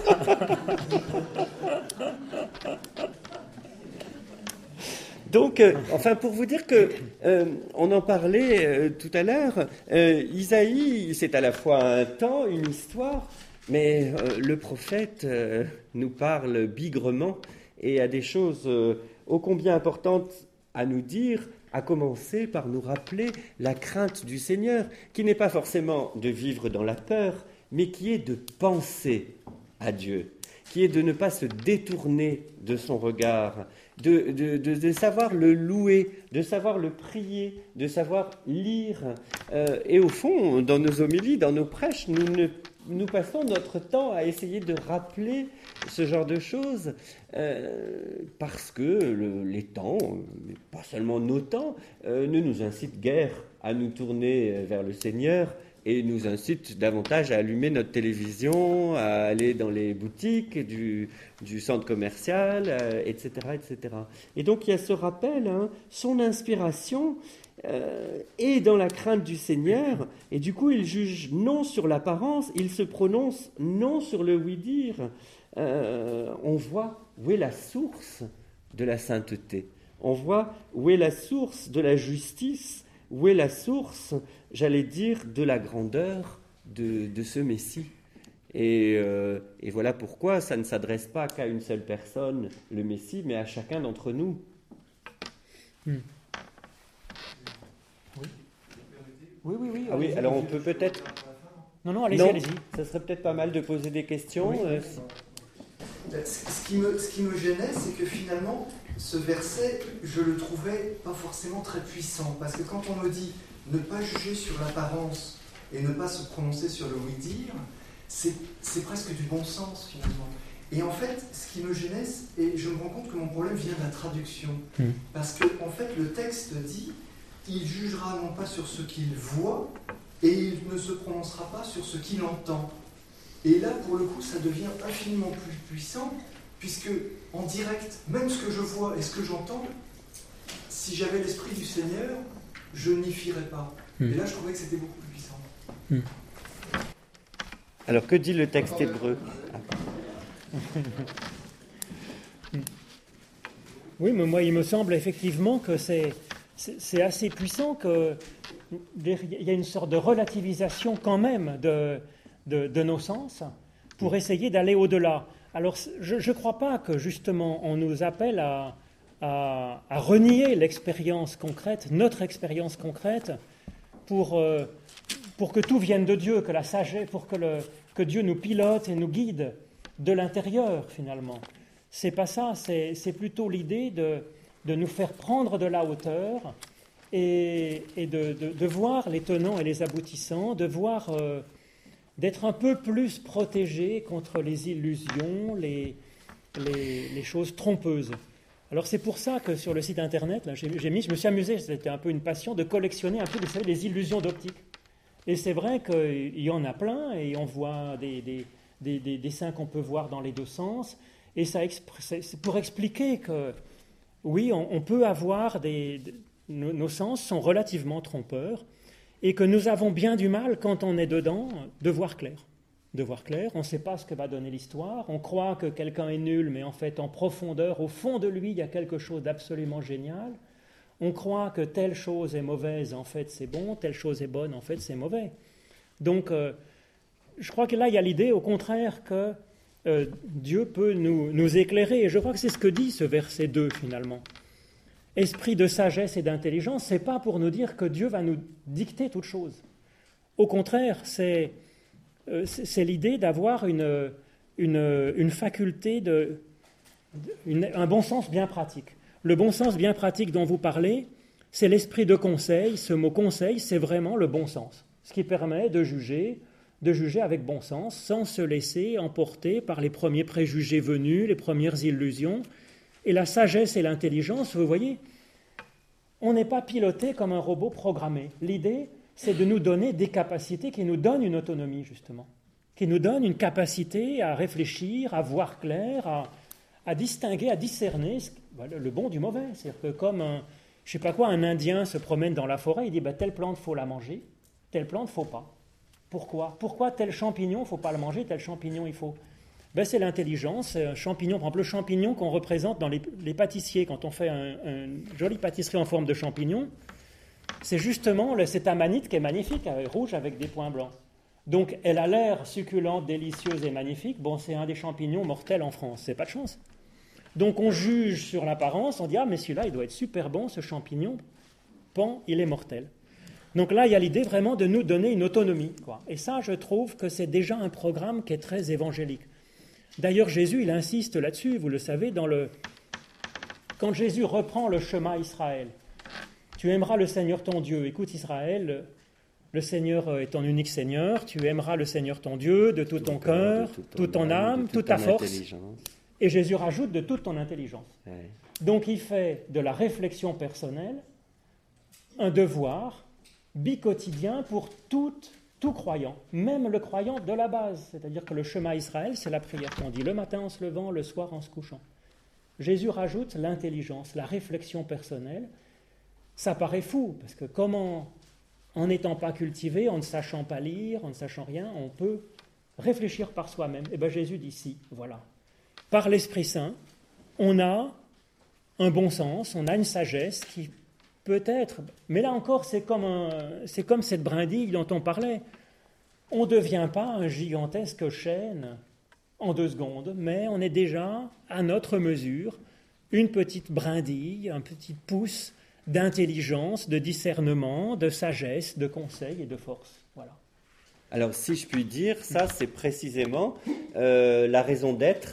Donc, pour vous dire que on en parlait tout à l'heure, Isaïe, c'est à la fois un temps, une histoire, mais le prophète nous parle bigrement et a des choses ô combien importantes à nous dire, à commencer par nous rappeler la crainte du Seigneur, qui n'est pas forcément de vivre dans la peur, mais qui est de penser à Dieu, qui est de ne pas se détourner de son regard, de savoir le louer, de savoir le prier, de savoir lire. Et au fond, dans nos homélies, dans nos prêches, nous passons notre temps à essayer de rappeler ce genre de choses parce que les temps, mais pas seulement nos temps, ne nous incitent guère à nous tourner vers le Seigneur et nous incitent davantage à allumer notre télévision, à aller dans les boutiques du centre commercial, etc., etc. Et donc il y a ce rappel, son inspiration est dans la crainte du Seigneur, et du coup il juge non sur l'apparence, il se prononce non sur le oui-dire. On voit où est la source de la sainteté, on voit où est la source de la justice, où est la source, j'allais dire, de la grandeur de ce Messie. Et voilà pourquoi ça ne s'adresse pas qu'à une seule personne, le Messie, mais à chacun d'entre nous. Oui. Ah oui, alors on peut peut-être... Non, allez-y. Ça serait peut-être pas mal de poser des questions. Ce qui me gênait, c'est que finalement, ce verset, je le trouvais pas forcément très puissant. Parce que quand on me dit ne pas juger sur l'apparence et ne pas se prononcer sur le oui-dire, c'est presque du bon sens finalement. Et en fait, ce qui me gênait, et je me rends compte que mon problème vient de la traduction. Parce que en fait, le texte dit il jugera non pas sur ce qu'il voit, et il ne se prononcera pas sur ce qu'il entend. Et là, pour le coup, ça devient infiniment plus puissant, puisque en direct, même ce que je vois et ce que j'entends, si j'avais l'esprit du Seigneur, je n'y fierais pas. Et là, je trouvais que c'était beaucoup plus puissant. Alors, que dit le texte hébreu ? Oui, mais moi, il me semble effectivement que c'est assez puissant, qu'il y a une sorte de relativisation quand même de nos sens pour essayer d'aller au-delà. Alors, je ne crois pas que justement on nous appelle à renier l'expérience concrète, notre expérience concrète, pour que tout vienne de Dieu, que la sagesse, pour que Dieu nous pilote et nous guide de l'intérieur finalement. C'est pas ça, c'est plutôt l'idée de nous faire prendre de la hauteur et de voir les tenants et les aboutissants, de voir, d'être un peu plus protégés contre les illusions, les choses trompeuses. Alors c'est pour ça que sur le site internet, là, je me suis amusé, c'était un peu une passion, de collectionner un peu, vous savez, les illusions d'optique. Et c'est vrai qu'il y en a plein, et on voit des dessins qu'on peut voir dans les deux sens, et c'est pour expliquer que, oui, on peut avoir nos sens sont relativement trompeurs, et que nous avons bien du mal, quand on est dedans, de voir clair. On ne sait pas ce que va donner l'histoire, on croit que quelqu'un est nul, mais en fait, en profondeur, au fond de lui, il y a quelque chose d'absolument génial. On croit que telle chose est mauvaise, en fait c'est bon, telle chose est bonne, en fait c'est mauvais. Donc, je crois que là, il y a l'idée, au contraire, que Dieu peut nous éclairer. Et je crois que c'est ce que dit ce verset 2, finalement. Esprit de sagesse et d'intelligence, ce n'est pas pour nous dire que Dieu va nous dicter toute chose. Au contraire, c'est l'idée d'avoir une faculté, un bon sens bien pratique. Le bon sens bien pratique dont vous parlez, c'est l'esprit de conseil. Ce mot conseil, c'est vraiment le bon sens. Ce qui permet de juger avec bon sens, sans se laisser emporter par les premiers préjugés venus, les premières illusions. Et la sagesse et l'intelligence, vous voyez, on n'est pas piloté comme un robot programmé. L'idée, c'est de nous donner des capacités qui nous donnent une autonomie, justement, qui nous donnent une capacité à réfléchir, à voir clair, à distinguer, à discerner le bon du mauvais. C'est-à-dire que comme un Indien se promène dans la forêt, il dit telle plante, il faut la manger, telle plante, il ne faut pas. Pourquoi tel champignon, il ne faut pas le manger, tel champignon, il faut. C'est l'intelligence. Un champignon, par exemple, le champignon qu'on représente dans les pâtissiers, quand on fait une jolie pâtisserie en forme de champignon, c'est justement cette amanite qui est magnifique, rouge avec des points blancs. Donc, elle a l'air succulente, délicieuse et magnifique. C'est un des champignons mortels en France, c'est pas de chance. Donc, on juge sur l'apparence, on dit « Ah, mais celui-là, il doit être super bon, ce champignon. Pan, il est mortel. » Donc là, il y a l'idée vraiment de nous donner une autonomie, quoi. Et ça, je trouve que c'est déjà un programme qui est très évangélique. D'ailleurs, Jésus, il insiste là-dessus, vous le savez, quand Jésus reprend le chemin Israël. Tu aimeras le Seigneur ton Dieu. Écoute Israël, le Seigneur est ton unique Seigneur. Tu aimeras le Seigneur ton Dieu de tout ton cœur, toute ton âme, toute ta force. Et Jésus rajoute de toute ton intelligence. Ouais. Donc il fait de la réflexion personnelle un devoir bicotidien pour tout croyant, même le croyant de la base. C'est-à-dire que le chemin Israël, c'est la prière qu'on dit le matin en se levant, le soir en se couchant. Jésus rajoute l'intelligence, la réflexion personnelle. Ça paraît fou, parce que comment, en n'étant pas cultivé, en ne sachant pas lire, en ne sachant rien, on peut réfléchir par soi-même. Et bien Jésus dit si, voilà. Par l'Esprit Saint, on a un bon sens, on a une sagesse qui peut-être, mais là encore c'est comme cette brindille dont on parlait. On ne devient pas un gigantesque chêne en 2 secondes, mais on est déjà, à notre mesure, une petite brindille, un petit pouce d'intelligence, de discernement, de sagesse, de conseil et de force. Voilà. Alors, si je puis dire, ça, c'est précisément la raison d'être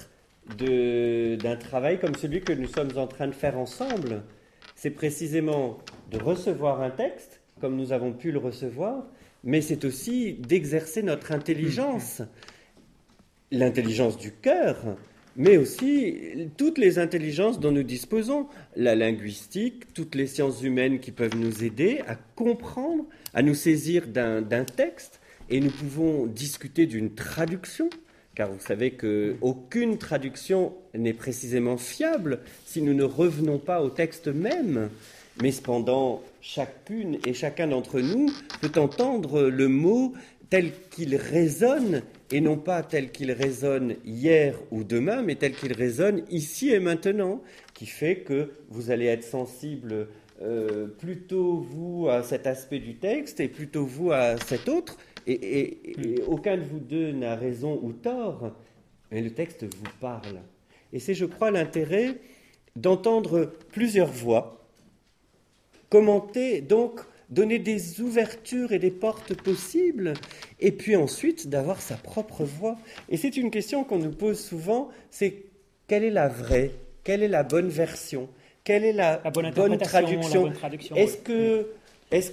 d'un travail comme celui que nous sommes en train de faire ensemble. C'est précisément de recevoir un texte, comme nous avons pu le recevoir, mais c'est aussi d'exercer notre intelligence, l'intelligence du cœur, mais aussi toutes les intelligences dont nous disposons, la linguistique, toutes les sciences humaines qui peuvent nous aider à comprendre, à nous saisir d'un texte, et nous pouvons discuter d'une traduction, car vous savez qu'aucune traduction n'est précisément fiable si nous ne revenons pas au texte même. Mais cependant, chacune et chacun d'entre nous peut entendre le mot tel qu'il résonne, et non pas tel qu'il résonne hier ou demain, mais tel qu'il résonne ici et maintenant, qui fait que vous allez être sensible plutôt vous à cet aspect du texte et plutôt vous à cet autre, et aucun de vous deux n'a raison ou tort, mais le texte vous parle. Et c'est, je crois, l'intérêt d'entendre plusieurs voix, commenter, donc donner des ouvertures et des portes possibles, et puis ensuite d'avoir sa propre voix. Et c'est une question qu'on nous pose souvent, c'est quelle est la vraie, quelle est la bonne version, quelle est la bonne traduction, Est-ce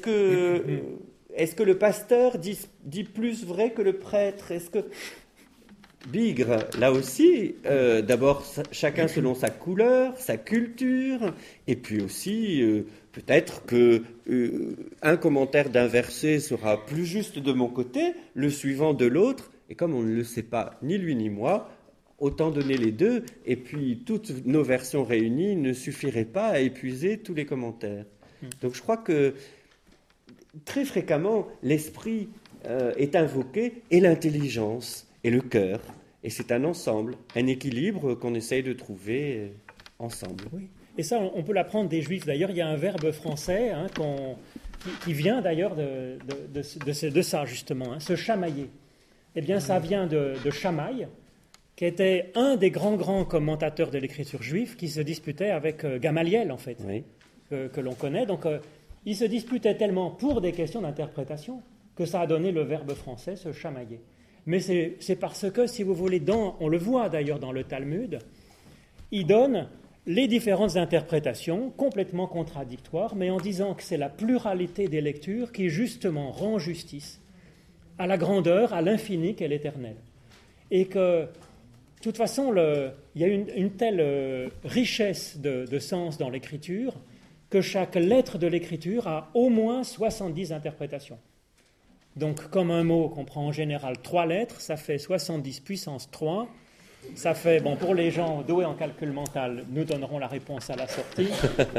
que le pasteur dit plus vrai que le prêtre? Est-ce que Bigre, là aussi, d'abord chacun selon sa couleur, sa culture, et puis aussi peut-être qu'un commentaire d'un verset sera plus juste de mon côté, le suivant de l'autre, et comme on ne le sait pas, ni lui ni moi, autant donner les deux, et puis toutes nos versions réunies ne suffiraient pas à épuiser tous les commentaires. Donc je crois que très fréquemment, l'esprit est invoqué, et l'intelligence, et le cœur, et c'est un ensemble, un équilibre qu'on essaye de trouver ensemble. Oui. Et ça, on peut l'apprendre des Juifs. D'ailleurs, il y a un verbe français qui vient d'ailleurs de ça, justement, se chamailler. Eh bien, ça vient de Chamaï, qui était un des grands commentateurs de l'écriture juive, qui se disputait avec Gamaliel, en fait, oui. que l'on connaît. Donc, il se disputait tellement pour des questions d'interprétation que ça a donné le verbe français, se chamailler. Mais c'est parce que, si vous voulez, on le voit d'ailleurs dans le Talmud, il donne les différentes interprétations complètement contradictoires, mais en disant que c'est la pluralité des lectures qui justement rend justice à la grandeur, à l'infini qu'est l'Éternel. Et que, de toute façon, il y a une telle richesse de sens dans l'écriture que chaque lettre de l'écriture a au moins 70 interprétations. Donc, comme un mot qu'on prend en général 3 lettres, ça fait 70 puissance 3. Ça fait, pour les gens doués en calcul mental, nous donnerons la réponse à la sortie.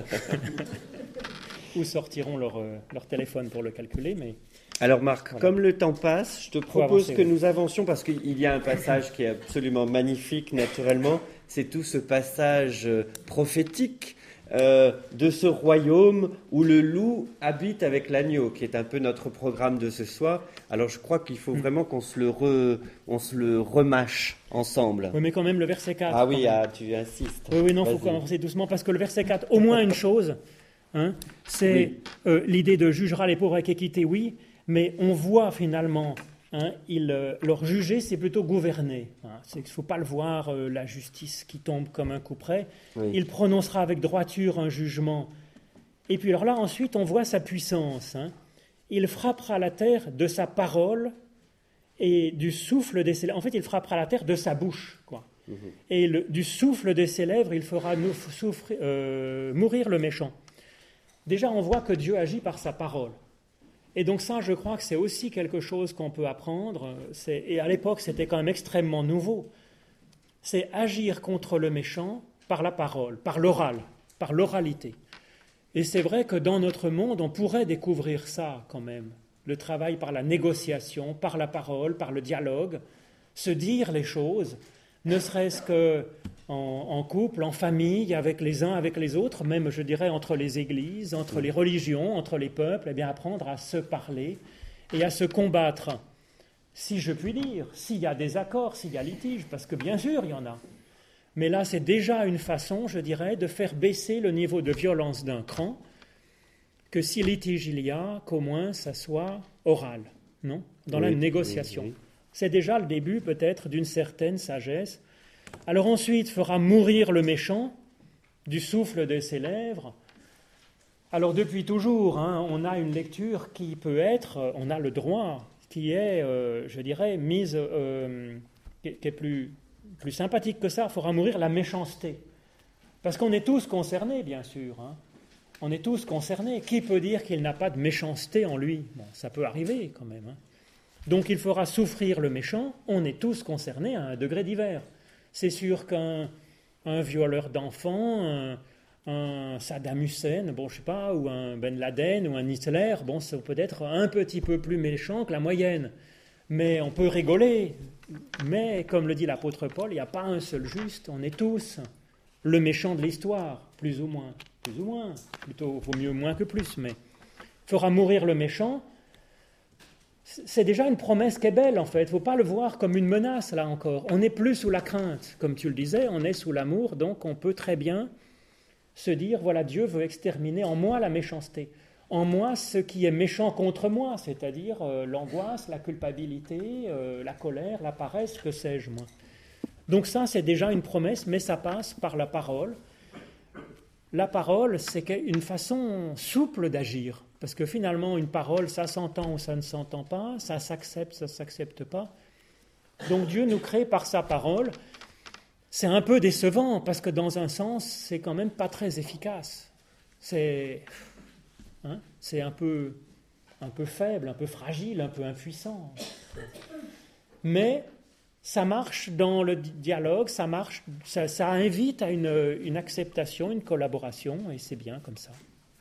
Ou sortiront leur téléphone pour le calculer. Mais alors Marc, voilà. Comme le temps passe, je te propose que nous avancions, parce qu'il y a un passage qui est absolument magnifique, naturellement. C'est tout ce passage prophétique de ce royaume où le loup habite avec l'agneau, qui est un peu notre programme de ce soir. Alors je crois qu'il faut vraiment qu'on se le remâche ensemble. Oui, mais quand même le verset 4. Ah oui, tu insistes. Oui, non, il faut commencer doucement, parce que le verset 4, au moins une chose, c'est l'idée de jugera les pauvres avec équité, oui, mais on voit finalement, leur juger, c'est plutôt gouverner. Il ne faut pas le voir, la justice qui tombe comme un coup près. Oui. Il prononcera avec droiture un jugement. Et puis alors là, ensuite, on voit sa puissance. Il frappera la terre de sa parole et du souffle de ses lèvres. En fait, il frappera la terre de sa bouche, quoi. Mmh. Et du souffle de ses lèvres, il fera mourir le méchant. Déjà, on voit que Dieu agit par sa parole. Et donc ça, je crois que c'est aussi quelque chose qu'on peut apprendre. Et à l'époque, c'était quand même extrêmement nouveau. C'est agir contre le méchant par la parole, par l'oral, par l'oralité. Et c'est vrai que dans notre monde, on pourrait découvrir ça quand même. Le travail par la négociation, par la parole, par le dialogue, se dire les choses, ne serait-ce qu'en couple, en famille, avec les uns, avec les autres, même, je dirais, entre les églises, entre les religions, entre les peuples, eh bien, apprendre à se parler et à se combattre, si je puis dire, s'il y a des accords, s'il y a litige, parce que bien sûr, il y en a. Mais là, c'est déjà une façon, je dirais, de faire baisser le niveau de violence d'un cran, que si litige il y a, qu'au moins ça soit oral, non ? Dans la négociation. Oui. C'est déjà le début, peut-être, d'une certaine sagesse. Alors ensuite, fera mourir le méchant du souffle de ses lèvres. Alors depuis toujours, on a une lecture qui peut être, on a le droit, qui est, je dirais, mise, qui est plus sympathique que ça, fera mourir la méchanceté. Parce qu'on est tous concernés, bien sûr. On est tous concernés. Qui peut dire qu'il n'a pas de méchanceté en lui? Bon, ça peut arriver quand même. Donc il fera souffrir le méchant. On est tous concernés à un degré divers. C'est sûr qu'un violeur d'enfants, un Saddam Hussein, bon, je sais pas, ou un Ben Laden, ou un Hitler, bon, ça peut être un petit peu plus méchant que la moyenne. Mais on peut rigoler. Mais, comme le dit l'apôtre Paul, il n'y a pas un seul juste. On est tous le méchant de l'histoire, plus ou moins. Plus ou moins. Plutôt, vaut mieux moins que plus, mais fera mourir le méchant. C'est déjà une promesse qui est belle, en fait. Il ne faut pas le voir comme une menace, là encore. On n'est plus sous la crainte. Comme tu le disais, on est sous l'amour, donc on peut très bien se dire, voilà, Dieu veut exterminer en moi la méchanceté. En moi, ce qui est méchant contre moi, c'est-à-dire l'angoisse, la culpabilité, la colère, la paresse, que sais-je, moi. Donc ça, c'est déjà une promesse, mais ça passe par la parole. La parole, c'est une façon souple d'agir. Parce que finalement, une parole, ça s'entend ou ça ne s'entend pas, ça s'accepte, ça ne s'accepte pas. Donc Dieu nous crée par sa parole. C'est un peu décevant, parce que dans un sens, c'est quand même pas très efficace. C'est un peu faible, un peu fragile, un peu impuissant. Mais ça marche dans le dialogue, ça marche, ça invite à une acceptation, une collaboration, et c'est bien comme ça.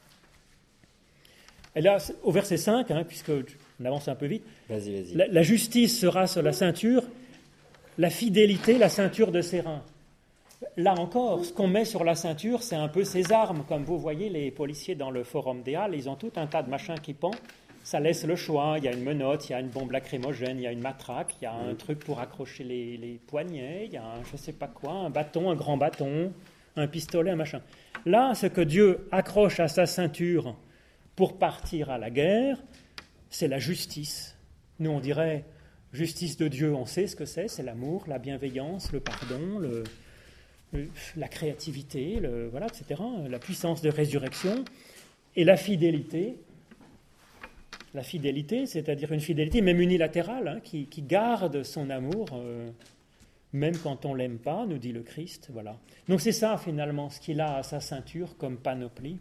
Et là, au verset 5, puisque on avance un peu vite, Vas-y. La justice sera sur la ceinture, la fidélité, la ceinture de ses reins. Là encore, ce qu'on met sur la ceinture, c'est un peu ses armes. Comme vous voyez, les policiers dans le Forum des Halles, ils ont tout un tas de machins qui pendent. Ça laisse le choix. Il y a une menotte, il y a une bombe lacrymogène, il y a une matraque, il y a un truc pour accrocher les poignets, il y a un je ne sais pas quoi, un bâton, un grand bâton, un pistolet, un machin. Là, ce que Dieu accroche à sa ceinture pour partir à la guerre, c'est la justice. Nous, on dirait justice de Dieu, on sait ce que c'est l'amour, la bienveillance, le pardon, la créativité, voilà, etc., la puissance de résurrection, et la fidélité. La fidélité, c'est-à-dire une fidélité même unilatérale, qui garde son amour, même quand on ne l'aime pas, nous dit le Christ. Voilà. Donc c'est ça, finalement, ce qu'il a à sa ceinture comme panoplie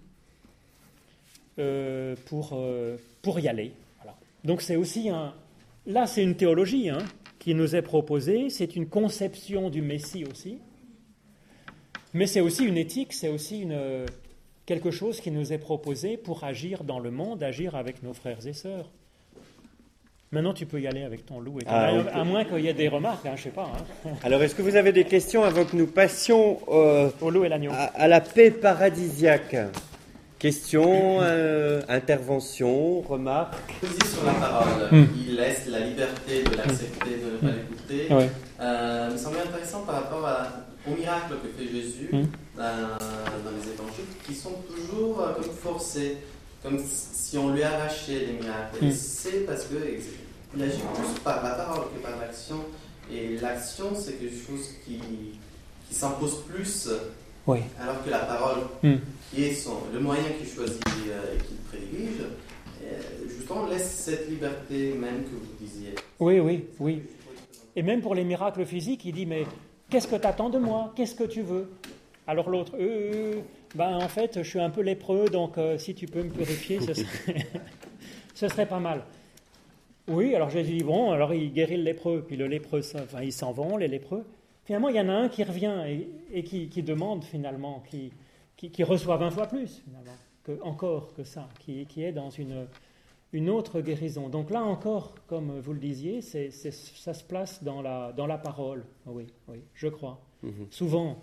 pour y aller. Voilà. Donc c'est aussi là, c'est une théologie qui nous est proposée, c'est une conception du Messie aussi, mais c'est aussi une éthique, c'est aussi quelque chose qui nous est proposé pour agir dans le monde, agir avec nos frères et sœurs. Maintenant, tu peux y aller avec ton loup, à moins qu'il y ait des remarques, je ne sais pas. Alors, est-ce que vous avez des questions avant que nous passions au loup et l'agneau à la paix paradisiaque? Questions, interventions, remarques? Posé sur la parole, il laisse la liberté de l'accepter, de ne pas l'écouter. Ouais. Il me semblait intéressant par rapport aux miracles que fait Jésus dans les évangiles, qui sont toujours comme forcés, comme si on lui arrachait les miracles. Et c'est parce qu'il agit plus par la parole que par l'action. Et l'action, c'est quelque chose qui s'impose plus, alors que la parole, qui est le moyen qu'il choisit et qu'il privilégie, justement laisse cette liberté même que vous disiez. Oui. Et même pour les miracles physiques, il dit, mais qu'est-ce que tu attends de moi? Qu'est-ce que tu veux? Alors l'autre, en fait, je suis un peu lépreux, donc si tu peux me purifier, ce serait pas mal. Oui, alors Jésus dit, bon, alors il guérit le lépreux, puis le lépreux, ils s'en vont, les lépreux. Finalement, il y en a un qui revient et qui demande finalement, qui reçoit 20 fois plus, finalement, encore que ça, qui est dans une autre guérison. Donc là encore, comme vous le disiez, ça se place dans la parole. Oui, je crois. Souvent.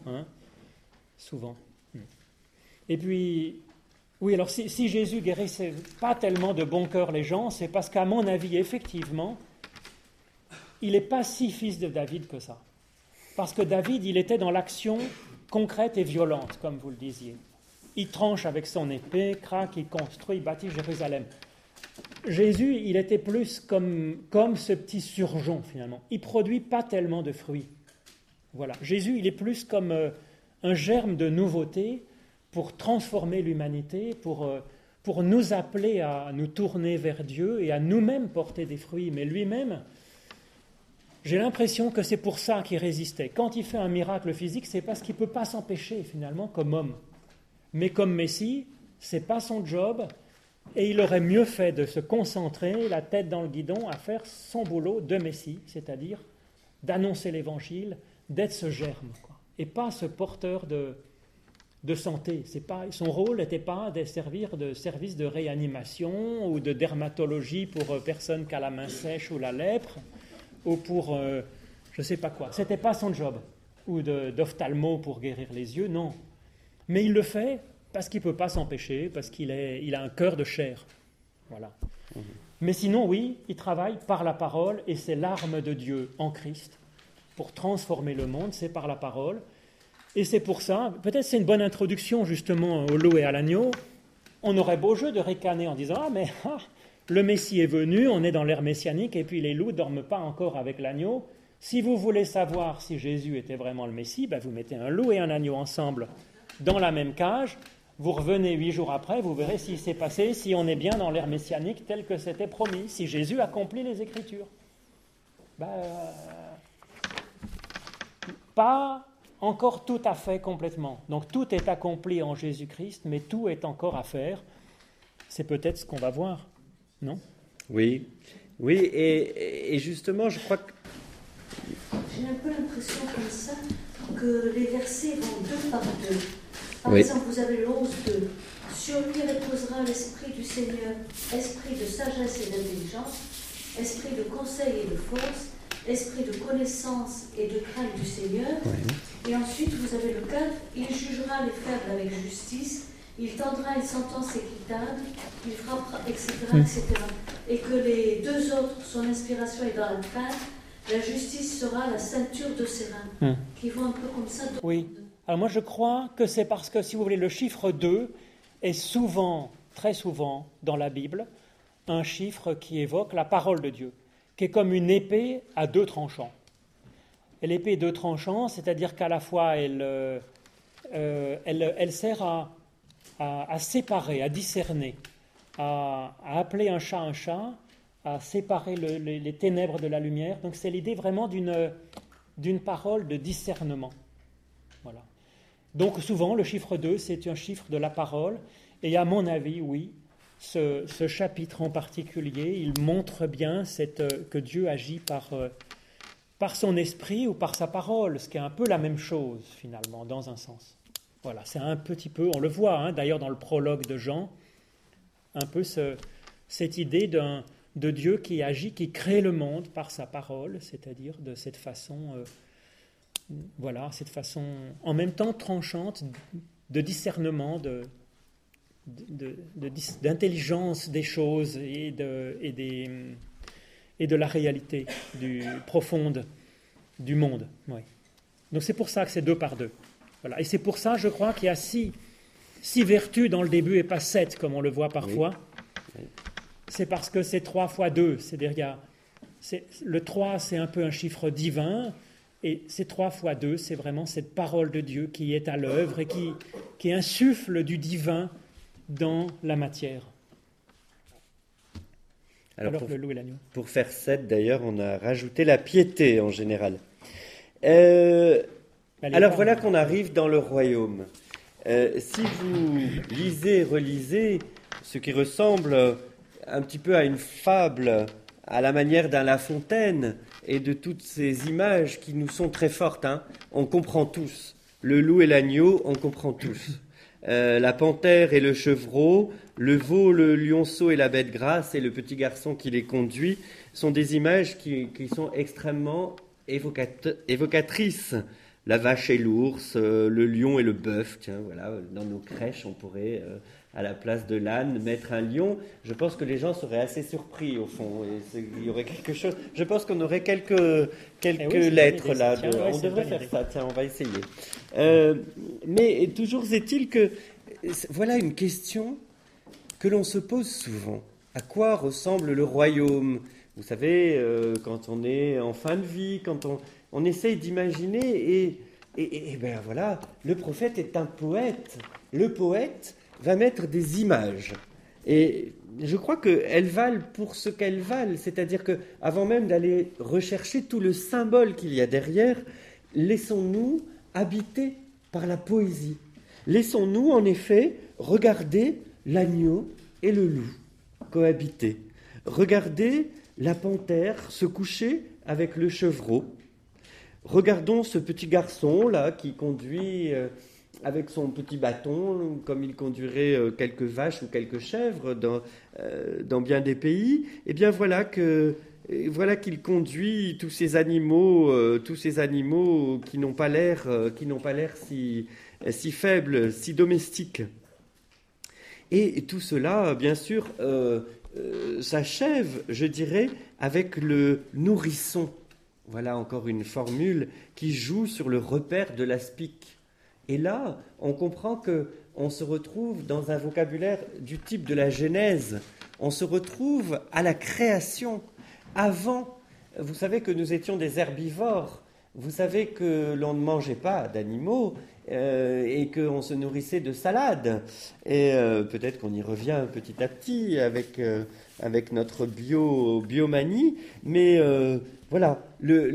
Et puis, oui, alors si Jésus guérissait pas tellement de bon cœur les gens, c'est parce qu'à mon avis, effectivement, il n'est pas si fils de David que ça. Parce que David, il était dans l'action concrète et violente, comme vous le disiez. Il tranche avec son épée, craque, il construit, il bâtit Jérusalem. Jésus, il était plus comme ce petit surgeon, finalement. Il ne produit pas tellement de fruits. Voilà. Jésus, il est plus comme un germe de nouveauté pour transformer l'humanité, pour nous appeler à nous tourner vers Dieu et à nous-mêmes porter des fruits. Mais lui-même, j'ai l'impression que c'est pour ça qu'il résistait. Quand il fait un miracle physique, c'est parce qu'il ne peut pas s'empêcher finalement comme homme. Mais comme Messie, ce n'est pas son job et il aurait mieux fait de se concentrer, la tête dans le guidon, à faire son boulot de Messie, c'est-à-dire d'annoncer l'Évangile, d'être ce germe, quoi, et pas ce porteur de santé. Son rôle n'était pas de servir de service de réanimation ou de dermatologie pour personne qui a la main sèche ou la lèpre, ou pour je ne sais pas quoi. Ce n'était pas son job, ou d'ophtalmo pour guérir les yeux, non. Mais il le fait parce qu'il ne peut pas s'empêcher, parce qu'il a un cœur de chair. Voilà. Mais sinon, oui, il travaille par la parole, et c'est l'arme de Dieu en Christ. Pour transformer le monde, c'est par la parole. Et c'est pour ça, peut-être c'est une bonne introduction justement au loup et à l'agneau. On aurait beau jeu de ricaner en disant « Ah, mais le Messie est venu, on est dans l'ère messianique, et puis les loups ne dorment pas encore avec l'agneau. Si vous voulez savoir si Jésus était vraiment le Messie, ben vous mettez un loup et un agneau ensemble dans la même cage. Vous revenez 8 jours après, vous verrez s'il s'est passé, si on est bien dans l'ère messianique telle que c'était promis, si Jésus accomplit les Écritures. » Pas encore tout à fait complètement. Donc tout est accompli en Jésus-Christ, mais tout est encore à faire. C'est peut-être ce qu'on va voir, non ? Oui, et justement, je crois que... J'ai un peu l'impression comme ça que les versets vont deux par deux. Par Oui. exemple, vous avez le 11:2. Sur lui reposera l'esprit du Seigneur, esprit de sagesse et d'intelligence, esprit de conseil et de force, esprit de connaissance et de crainte du Seigneur. Oui. Et ensuite, vous avez le 4. Il jugera les faibles avec justice, il tendra une sentence équitable, il frappera, etc., etc. Et que les deux autres, son inspiration est dans la crainte, la justice sera la ceinture de ses reins, qui vont un peu comme ça. Oui. Alors moi je crois que c'est parce que, si vous voulez, le chiffre 2 est souvent, très souvent, dans la Bible, un chiffre qui évoque la parole de Dieu, qui est comme une épée à deux tranchants. Et l'épée deux tranchants, c'est-à-dire qu'à la fois elle sert à séparer, à discerner, à appeler un chat, à séparer les ténèbres de la lumière. Donc c'est l'idée vraiment d'une parole de discernement. Voilà. Donc souvent, le chiffre 2, c'est un chiffre de la parole. Et à mon avis, oui, ce chapitre en particulier, il montre bien que Dieu agit par son esprit ou par sa parole, ce qui est un peu la même chose, finalement, dans un sens. Voilà, c'est un petit peu, on le voit, d'ailleurs dans le prologue de Jean, un peu cette idée de Dieu qui agit, qui crée le monde par sa parole, c'est-à-dire de cette façon, cette façon en même temps tranchante de discernement, d'intelligence des choses et de la réalité profonde du monde. Oui. Donc c'est pour ça que c'est 2 par 2. Voilà. Et c'est pour ça, je crois, qu'il y a 6 vertus dans le début et pas 7, comme on le voit parfois. Oui. C'est parce que c'est 3 fois 2. C'est-à-dire, le 3, c'est un peu un chiffre divin, et c'est 3 fois 2, c'est vraiment cette parole de Dieu qui est à l'œuvre et qui insuffle du divin dans la matière. Alors le loup et l'agneau. Pour faire 7, d'ailleurs, on a rajouté la piété en général. Alors voilà qu'on arrive dans le royaume. Si vous lisez et relisez ce qui ressemble un petit peu à une fable, à la manière d'un La Fontaine, et de toutes ces images qui nous sont très fortes, on comprend tous. Le loup et l'agneau, on comprend tous. La panthère et le chevreau, le veau, le lionceau et la bête grasse et le petit garçon qui les conduit sont des images qui sont extrêmement évocatrices. La vache et l'ours, le lion et le bœuf. Tiens, voilà, dans nos crèches, on pourrait, à la place de l'âne, mettre un lion. Je pense que les gens seraient assez surpris, au fond. Et il y aurait quelque chose. Je pense qu'on aurait quelques lettres là. On devrait faire ça. Tiens, on va essayer. Mais toujours est-il que voilà une question que l'on se pose souvent. À quoi ressemble le royaume ? Vous savez, quand on est en fin de vie, on essaye d'imaginer et ben voilà, le prophète est un poète. Le poète va mettre des images. Et je crois qu'elles valent pour ce qu'elles valent, c'est-à-dire qu'avant même d'aller rechercher tout le symbole qu'il y a derrière, laissons-nous habiter par la poésie. Laissons-nous en effet regarder l'agneau et le loup cohabiter. Regardez la panthère se coucher avec le chevreau. Regardons ce petit garçon là qui conduit avec son petit bâton, comme il conduirait quelques vaches ou quelques chèvres dans bien des pays. Eh bien voilà qu'il conduit tous ces animaux qui n'ont pas l'air si faibles, si domestiques. Et tout cela, bien sûr, s'achève, je dirais, avec le nourrisson. Voilà encore une formule qui joue sur le repère de l'aspic. Et là, on comprend qu'on se retrouve dans un vocabulaire du type de la Genèse. On se retrouve à la création. Avant, vous savez que nous étions des herbivores. Vous savez que l'on ne mangeait pas d'animaux et qu'on se nourrissait de salades. Et peut-être qu'on y revient petit à petit avec notre biomanie. Mais voilà,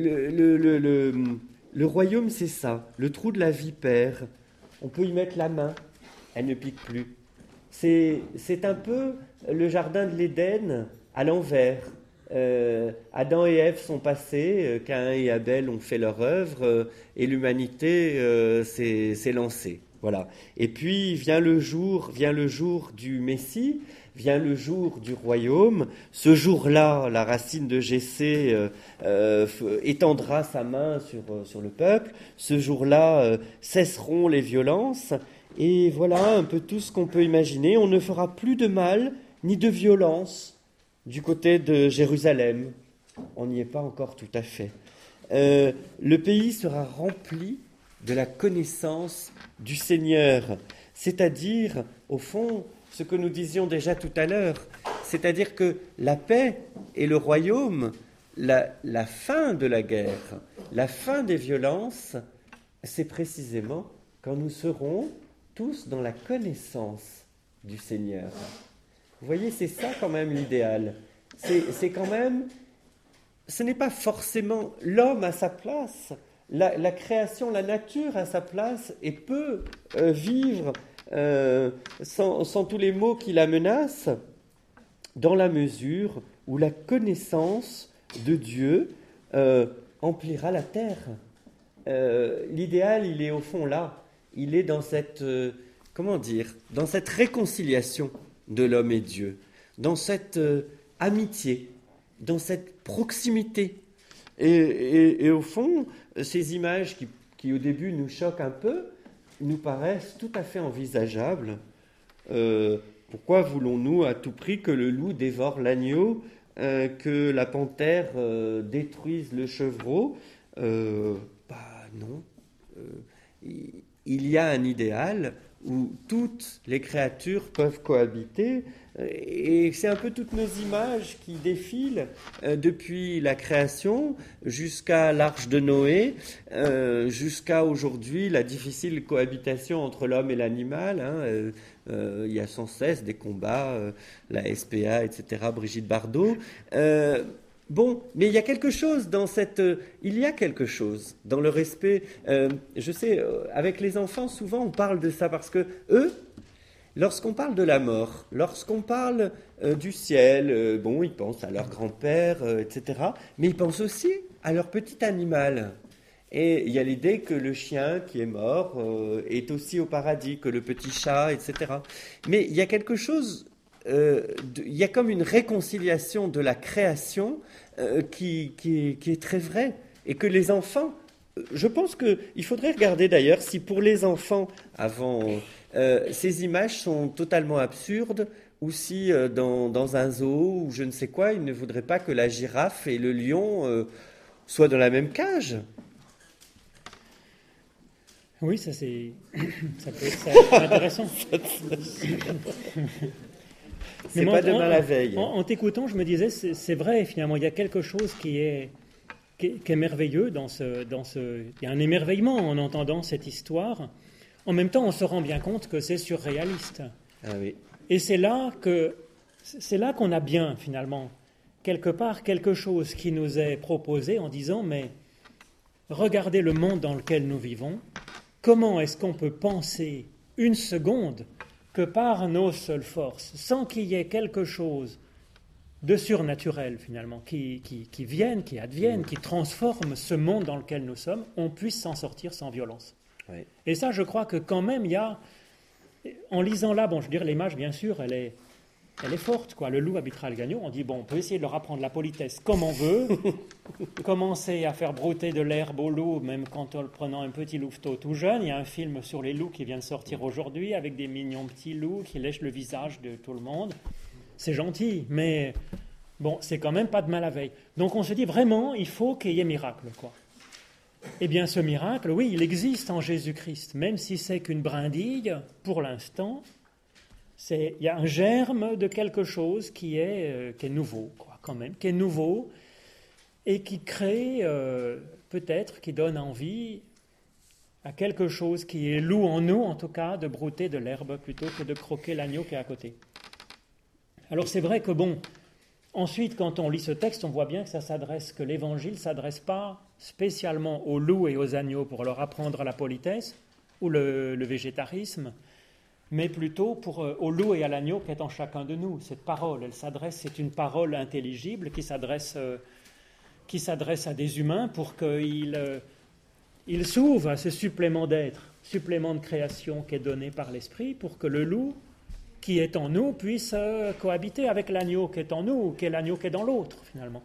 le royaume, c'est ça. Le trou de la vipère, on peut y mettre la main, elle ne pique plus. C'est un peu le jardin de l'Éden à l'envers. Adam et Ève sont passés, Caïn et Abel ont fait leur œuvre et l'humanité s'est lancée. Voilà. Et puis vient le jour du Messie, vient le jour du royaume. Ce jour-là, la racine de Jessé étendra sa main sur le peuple. Ce jour-là, cesseront les violences. Et voilà un peu tout ce qu'on peut imaginer. On ne fera plus de mal ni de violence du côté de Jérusalem. On n'y est pas encore tout à fait. Le pays sera rempli de la connaissance du Seigneur, c'est-à-dire, au fond, ce que nous disions déjà tout à l'heure, c'est-à-dire que la paix et le royaume, la fin de la guerre, la fin des violences, c'est précisément quand nous serons tous dans la connaissance du Seigneur. Vous voyez, c'est ça quand même l'idéal. C'est quand même, ce n'est pas forcément l'homme à sa place, la création, la nature à sa place et peut vivre sans tous les maux qui la menacent, dans la mesure où la connaissance de Dieu emplira la terre. L'idéal, il est au fond là. Il est dans cette, dans cette réconciliation de l'homme et Dieu, dans cette amitié, dans cette proximité. Et au fond, ces images qui au début nous choquent un peu, nous paraissent tout à fait envisageables. Pourquoi voulons-nous à tout prix que le loup dévore l'agneau, que la panthère détruise le chevreau ? Non. Il y a un idéal où toutes les créatures peuvent cohabiter, et c'est un peu toutes nos images qui défilent depuis la création jusqu'à l'arche de Noé, jusqu'à aujourd'hui la difficile cohabitation entre l'homme et l'animal. Il y a sans cesse des combats, la SPA, etc., Brigitte Bardot. Mais il y a quelque chose dans dans le respect. Je sais, avec les enfants, souvent on parle de ça parce que eux, lorsqu'on parle de la mort, lorsqu'on parle du ciel, ils pensent à leur grand-père, etc. Mais ils pensent aussi à leur petit animal. Et il y a l'idée que le chien qui est mort est aussi au paradis, que le petit chat, etc. Mais il y a quelque chose... il y a comme une réconciliation de la création qui est très vraie, et que les enfants, je pense qu'il faudrait regarder d'ailleurs si pour les enfants avant ces images sont totalement absurdes, ou si dans un zoo ou je ne sais quoi, ils ne voudraient pas que la girafe et le lion soient dans la même cage. Oui, ça peut être intéressant. C'est pas demain la veille. En t'écoutant, je me disais, c'est vrai, finalement, il y a quelque chose qui est est merveilleux il y a un émerveillement en entendant cette histoire. En même temps, on se rend bien compte que c'est surréaliste. Ah oui. Et c'est là qu'on a bien, finalement, quelque part, quelque chose qui nous est proposé en disant, mais regardez le monde dans lequel nous vivons, comment est-ce qu'on peut penser une seconde que par nos seules forces, sans qu'il y ait quelque chose de surnaturel, finalement, qui vienne, qui advienne, qui transforme ce monde dans lequel nous sommes, on puisse s'en sortir sans violence. Oui. Et ça, je crois que quand même, il y a... En lisant là, bon, je veux dire, l'image, bien sûr, elle est forte, quoi. Le loup habitera le gagnon. On dit, bon, on peut essayer de leur apprendre la politesse comme on veut, commencer à faire brouter de l'herbe au loup, même quand en le prenant un petit louveteau tout jeune. Il y a un film sur les loups qui vient de sortir aujourd'hui, avec des mignons petits loups qui lèchent le visage de tout le monde. C'est gentil, mais bon, c'est quand même pas de mal à veille. Donc on se dit, vraiment, il faut qu'il y ait miracle, quoi. Eh bien, ce miracle, oui, il existe en Jésus-Christ, même si c'est qu'une brindille, pour l'instant, il y a un germe de quelque chose qui est nouveau, quoi, quand même, qui est nouveau et qui crée, peut-être, qui donne envie à quelque chose qui est loup en nous, en tout cas, de brouter de l'herbe plutôt que de croquer l'agneau qui est à côté. Alors c'est vrai que, bon, ensuite, quand on lit ce texte, on voit bien que l'Évangile ne s'adresse pas spécialement aux loups et aux agneaux pour leur apprendre la politesse ou le végétarisme, mais plutôt au loup et à l'agneau qui est en chacun de nous. Cette parole, c'est une parole intelligible qui s'adresse à des humains pour qu'ils s'ouvrent à ce supplément d'être, supplément de création qui est donné par l'Esprit, pour que le loup qui est en nous puisse cohabiter avec l'agneau qui est en nous, qui est l'agneau qui est dans l'autre, finalement.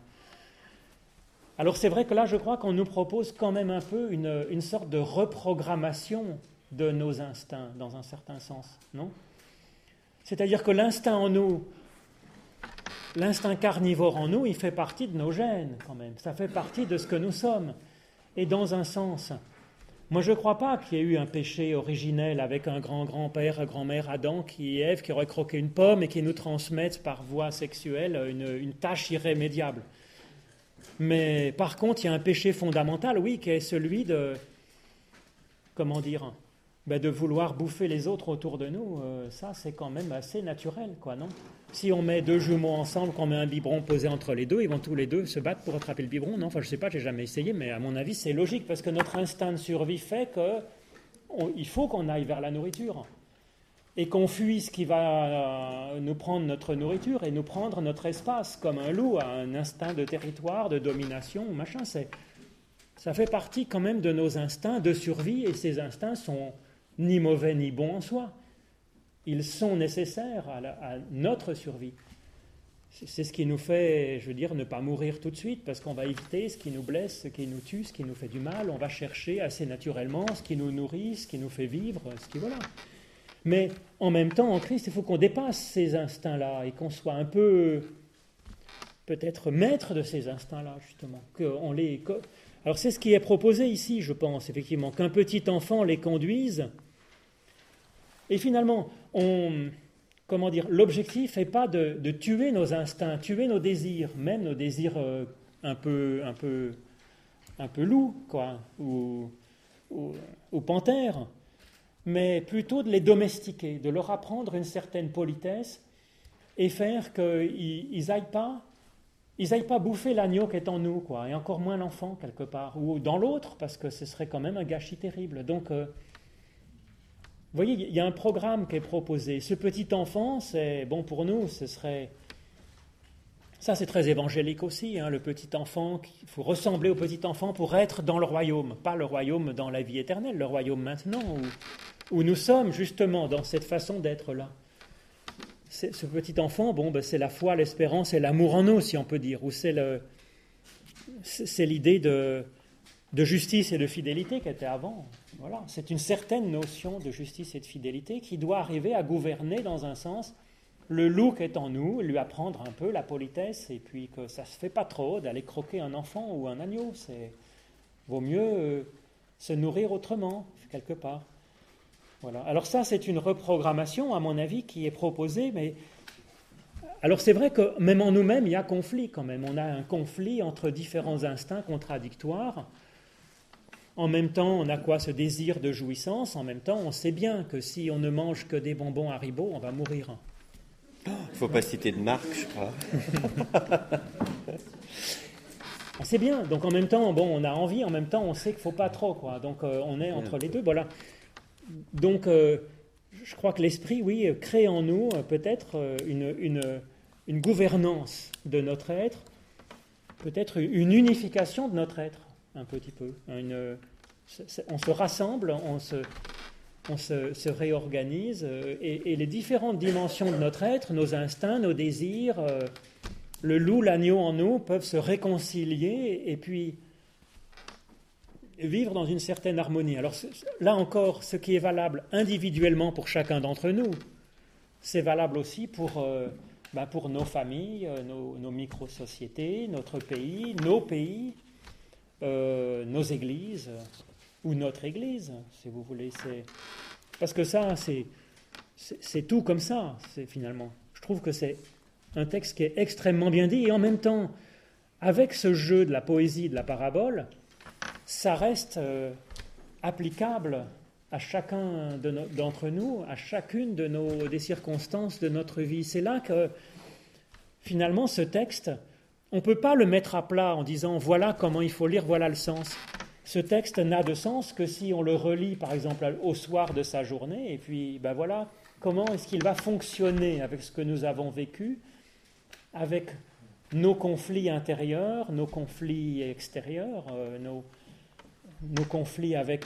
Alors c'est vrai que là, je crois qu'on nous propose quand même un peu une sorte de reprogrammation de nos instincts, dans un certain sens, non ? C'est-à-dire que l'instinct en nous, l'instinct carnivore en nous, il fait partie de nos gènes, quand même. Ça fait partie de ce que nous sommes. Et dans un sens, moi je ne crois pas qu'il y ait eu un péché originel avec un grand-grand-père, un grand-mère Adam, Ève, qui aurait croqué une pomme et qui nous transmettent par voie sexuelle une tâche irrémédiable. Mais par contre, il y a un péché fondamental, oui, qui est celui de, de vouloir bouffer les autres autour de nous. Ça, c'est quand même assez naturel, quoi, non ? Si on met deux jumeaux ensemble, qu'on met un biberon posé entre les deux, ils vont tous les deux se battre pour attraper le biberon, non ? Enfin, je ne sais pas, je n'ai jamais essayé, mais à mon avis, c'est logique, parce que notre instinct de survie fait qu'il faut qu'on aille vers la nourriture. Et qu'on fuit ce qui va nous prendre notre nourriture et nous prendre notre espace, comme un loup a un instinct de territoire, de domination, machin. Ça fait partie quand même de nos instincts de survie, et ces instincts sont ni mauvais ni bons en soi. Ils sont nécessaires à notre survie. C'est ce qui nous fait, je veux dire, ne pas mourir tout de suite, parce qu'on va éviter ce qui nous blesse, ce qui nous tue, ce qui nous fait du mal. On va chercher assez naturellement ce qui nous nourrit, ce qui nous fait vivre, voilà. Mais en même temps, en Christ, il faut qu'on dépasse ces instincts-là et qu'on soit un peu, peut-être, maître de ces instincts-là, justement. Alors c'est ce qui est proposé ici, je pense, effectivement, qu'un petit enfant les conduise. Et finalement, l'objectif n'est pas de tuer nos instincts, tuer nos désirs, même nos désirs un peu loups, quoi, ou panthères, mais plutôt de les domestiquer, de leur apprendre une certaine politesse et faire qu'ils n'aillent pas bouffer l'agneau qui est en nous, quoi, et encore moins l'enfant quelque part, ou dans l'autre, parce que ce serait quand même un gâchis terrible. Donc, vous voyez, il y a un programme qui est proposé. Ce petit enfant, c'est bon pour nous, ça c'est très évangélique aussi, hein, le petit enfant, il faut ressembler au petit enfant pour être dans le royaume, pas le royaume dans la vie éternelle, le royaume maintenant, où nous sommes justement dans cette façon d'être là. Ce petit enfant, c'est la foi, l'espérance et l'amour en nous, si on peut dire, ou c'est l'idée de justice et de fidélité qui était avant. Voilà, c'est une certaine notion de justice et de fidélité qui doit arriver à gouverner dans un sens le loup qui est en nous, lui apprendre un peu la politesse, et puis que ça ne se fait pas trop d'aller croquer un enfant ou un agneau. Vaut mieux se nourrir autrement, quelque part. Voilà. Alors ça, c'est une reprogrammation, à mon avis, qui est proposée, mais Alors c'est vrai que même en nous-mêmes, il y a conflit quand même. On a un conflit entre différents instincts contradictoires. En même temps, on a quoi? Ce désir de jouissance. En même temps, on sait bien que si on ne mange que des bonbons Haribo, on va mourir. Il ne faut pas citer de marque, je crois. On sait bien. Donc en même temps, bon, on a envie. En même temps, on sait qu'il ne faut pas trop, quoi. Donc on est entre les deux. Voilà. Donc je crois que l'esprit, oui, crée en nous peut-être une gouvernance de notre être, peut-être une unification de notre être, un petit peu. On se rassemble, on se réorganise, et les différentes dimensions de notre être, nos instincts, nos désirs, le loup, l'agneau en nous, peuvent se réconcilier et puis vivre dans une certaine harmonie. Alors là encore, ce qui est valable individuellement pour chacun d'entre nous, c'est valable aussi pour nos familles, nos micro-sociétés, notre pays, nos pays, nos églises, ou notre église, si vous voulez. Parce que ça, c'est tout comme ça, finalement. Je trouve que c'est un texte qui est extrêmement bien dit, et en même temps, avec ce jeu de la poésie, de la parabole, ça reste applicable à chacun d'entre nous, à chacune des circonstances de notre vie. C'est là que, finalement, ce texte, on ne peut pas le mettre à plat en disant « voilà comment il faut lire, voilà le sens ». Ce texte n'a de sens que si on le relit, par exemple, au soir de sa journée, et puis, ben voilà, comment est-ce qu'il va fonctionner avec ce que nous avons vécu, avec nos conflits intérieurs, nos conflits extérieurs, nos conflits avec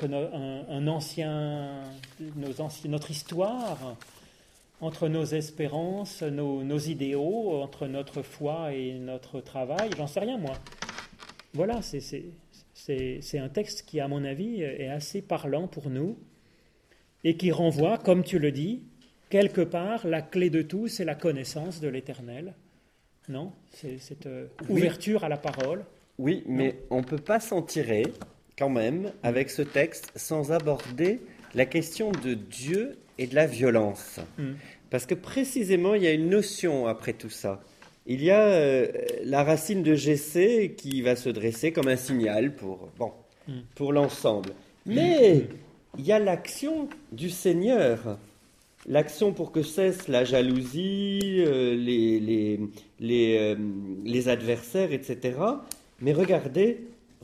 notre histoire, entre nos espérances, nos idéaux, entre notre foi et notre travail, j'en sais rien moi. Voilà, c'est un texte qui, à mon avis, est assez parlant pour nous et qui renvoie, comme tu le dis, quelque part, la clé de tout, c'est la connaissance de l'Éternel. Non? C'est cette ouverture à la parole. Oui, mais on ne peut pas s'en tirer, quand même, avec ce texte, sans aborder la question de Dieu et de la violence. Parce que précisément, il y a une notion après tout ça. Il y a la racine de Jessé qui va se dresser comme un signal pour l'ensemble. Mais il y a l'action du Seigneur. L'action pour que cesse la jalousie, les adversaires, etc. Mais regardez,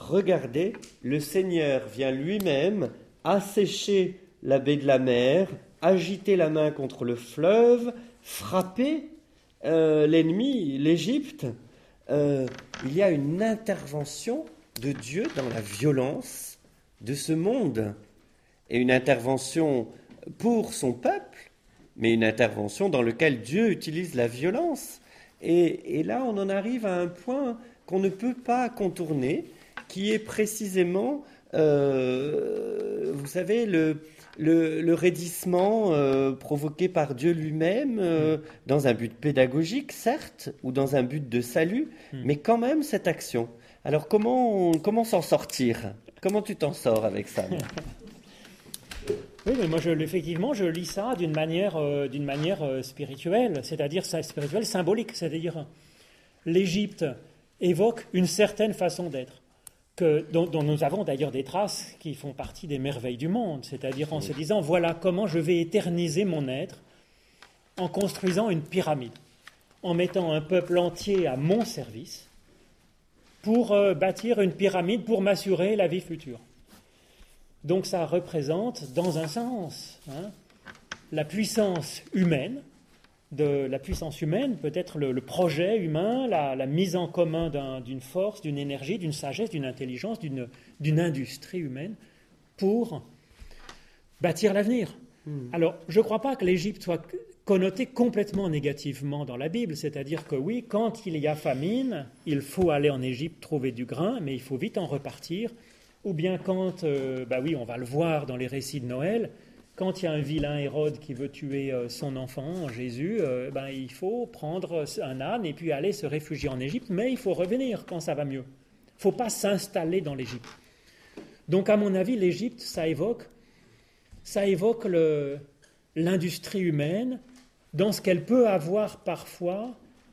le Seigneur vient lui-même assécher la baie de la mer, agiter la main contre le fleuve, frapper l'ennemi, l'Égypte. Il y a une intervention de Dieu dans la violence de ce monde. Et une intervention pour son peuple, mais une intervention dans laquelle Dieu utilise la violence. Et là, on en arrive à un point qu'on ne peut pas contourner, qui est précisément, vous savez, le raidissement provoqué par Dieu lui-même, dans un but pédagogique, certes, ou dans un but de salut, mais quand même cette action. Alors comment s'en sortir? Comment tu t'en sors avec ça? Oui, mais moi, effectivement, je lis ça d'une manière spirituelle, c'est-à-dire spirituelle, symbolique. C'est-à-dire, l'Égypte évoque une certaine façon d'être, dont nous avons d'ailleurs des traces qui font partie des merveilles du monde. C'est-à-dire en se disant, voilà comment je vais éterniser mon être en construisant une pyramide, en mettant un peuple entier à mon service pour bâtir une pyramide pour m'assurer la vie future. Donc ça représente, dans un sens, la puissance humaine, peut-être le projet humain, la mise en commun d'une force, d'une énergie, d'une sagesse, d'une intelligence, d'une industrie humaine pour bâtir l'avenir. Alors, je ne crois pas que l'Égypte soit connotée complètement négativement dans la Bible, c'est-à-dire que oui, quand il y a famine, il faut aller en Égypte trouver du grain, mais il faut vite en repartir. Ou bien quand, on va le voir dans les récits de Noël, quand il y a un vilain Hérode qui veut tuer son enfant, Jésus, il faut prendre un âne et puis aller se réfugier en Égypte, mais il faut revenir quand ça va mieux. Il ne faut pas s'installer dans l'Égypte. Donc à mon avis, l'Égypte, ça évoque l'industrie humaine dans ce qu'elle peut avoir parfois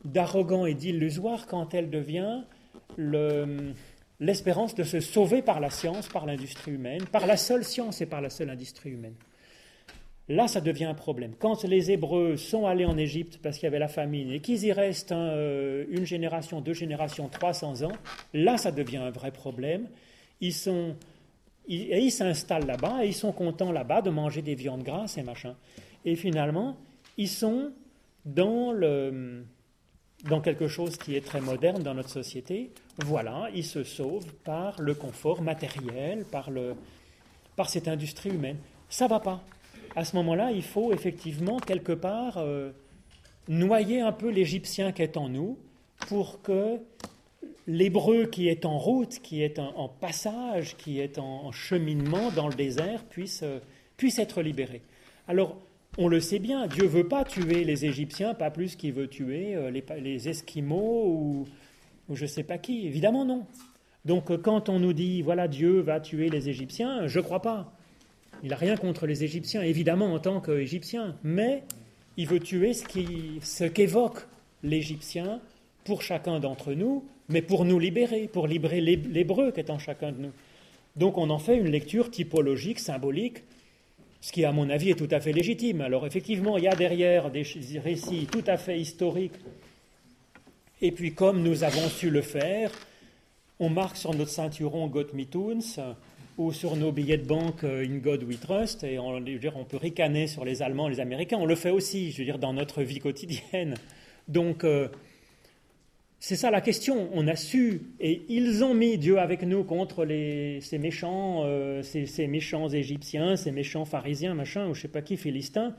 d'arrogant et d'illusoire quand elle devient l'espérance de se sauver par la science, par l'industrie humaine, par la seule science et par la seule industrie humaine. Là, ça devient un problème. Quand les Hébreux sont allés en Égypte parce qu'il y avait la famine et qu'ils y restent une génération, 2 générations, 300 ans, là, ça devient un vrai problème. Ils s'installent là-bas et ils sont contents là-bas de manger des viandes grasses et machin. Et finalement, ils sont dans quelque chose qui est très moderne dans notre société. Voilà, ils se sauvent par le confort matériel, par cette industrie humaine. Ça ne va pas. À ce moment-là, il faut effectivement, quelque part, noyer un peu l'Égyptien qui est en nous pour que l'Hébreu qui est en route, qui est en passage, qui est en cheminement dans le désert, puisse être libéré. Alors, on le sait bien, Dieu ne veut pas tuer les Égyptiens, pas plus qu'il veut tuer les Esquimaux ou je ne sais pas qui. Évidemment, non. Donc, quand on nous dit, voilà, Dieu va tuer les Égyptiens, je ne crois pas. Il n'a rien contre les Égyptiens, évidemment, en tant qu'Égyptiens, mais il veut tuer ce qu'évoque l'Égyptien pour chacun d'entre nous, mais pour nous libérer, pour libérer l'Hébreu qui est en chacun de nous. Donc, on en fait une lecture typologique, symbolique, ce qui, à mon avis, est tout à fait légitime. Alors, effectivement, il y a derrière des récits tout à fait historiques. Et puis, comme nous avons su le faire, on marque sur notre ceinturon « Got me Toons » ou sur nos billets de banque « In God we trust », et on peut ricaner sur les Allemands et les Américains. On le fait aussi, dans notre vie quotidienne. Donc, c'est ça la question. On a su, et ils ont mis Dieu avec nous contre ces méchants Égyptiens, ces méchants pharisiens, machin, ou je ne sais pas qui, Philistins.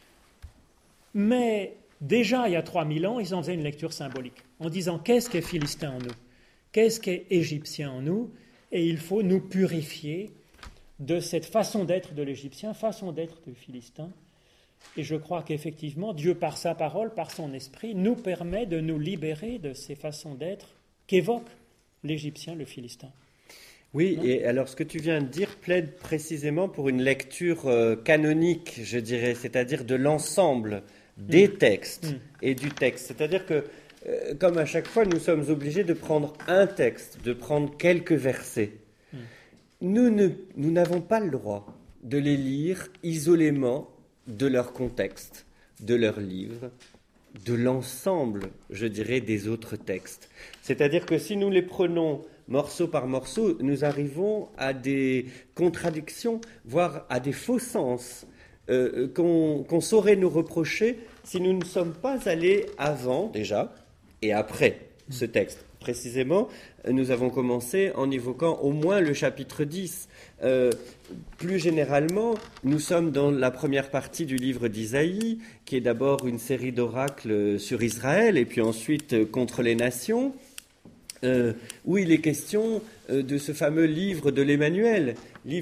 Mais déjà, il y a 3000 ans, ils en faisaient une lecture symbolique, en disant qu'est-ce qu'est Philistin en nous, qu'est-ce qu'est Égyptien en nous, et il faut nous purifier de cette façon d'être de l'Égyptien, façon d'être du Philistin. Et je crois qu'effectivement, Dieu, par sa parole, par son esprit, nous permet de nous libérer de ces façons d'être qu'évoque l'Égyptien, le Philistin. Oui, non ? Et alors ce que tu viens de dire plaide précisément pour une lecture canonique, je dirais, c'est-à-dire de l'ensemble des textes et du texte. C'est-à-dire que, comme à chaque fois, nous sommes obligés de prendre un texte, de prendre quelques versets. Nous n'avons pas le droit de les lire isolément de leur contexte, de leur livre, de l'ensemble, je dirais, des autres textes. C'est-à-dire que si nous les prenons morceau par morceau, nous arrivons à des contradictions, voire à des faux sens qu'on saurait nous reprocher si nous ne sommes pas allés avant, déjà, et après ce texte. Précisément, nous avons commencé en évoquant au moins le chapitre 10. Plus généralement, nous sommes dans la première partie du livre d'Isaïe, qui est d'abord une série d'oracles sur Israël, et puis ensuite contre les nations, où il est question de ce fameux livre de l'Emmanuel,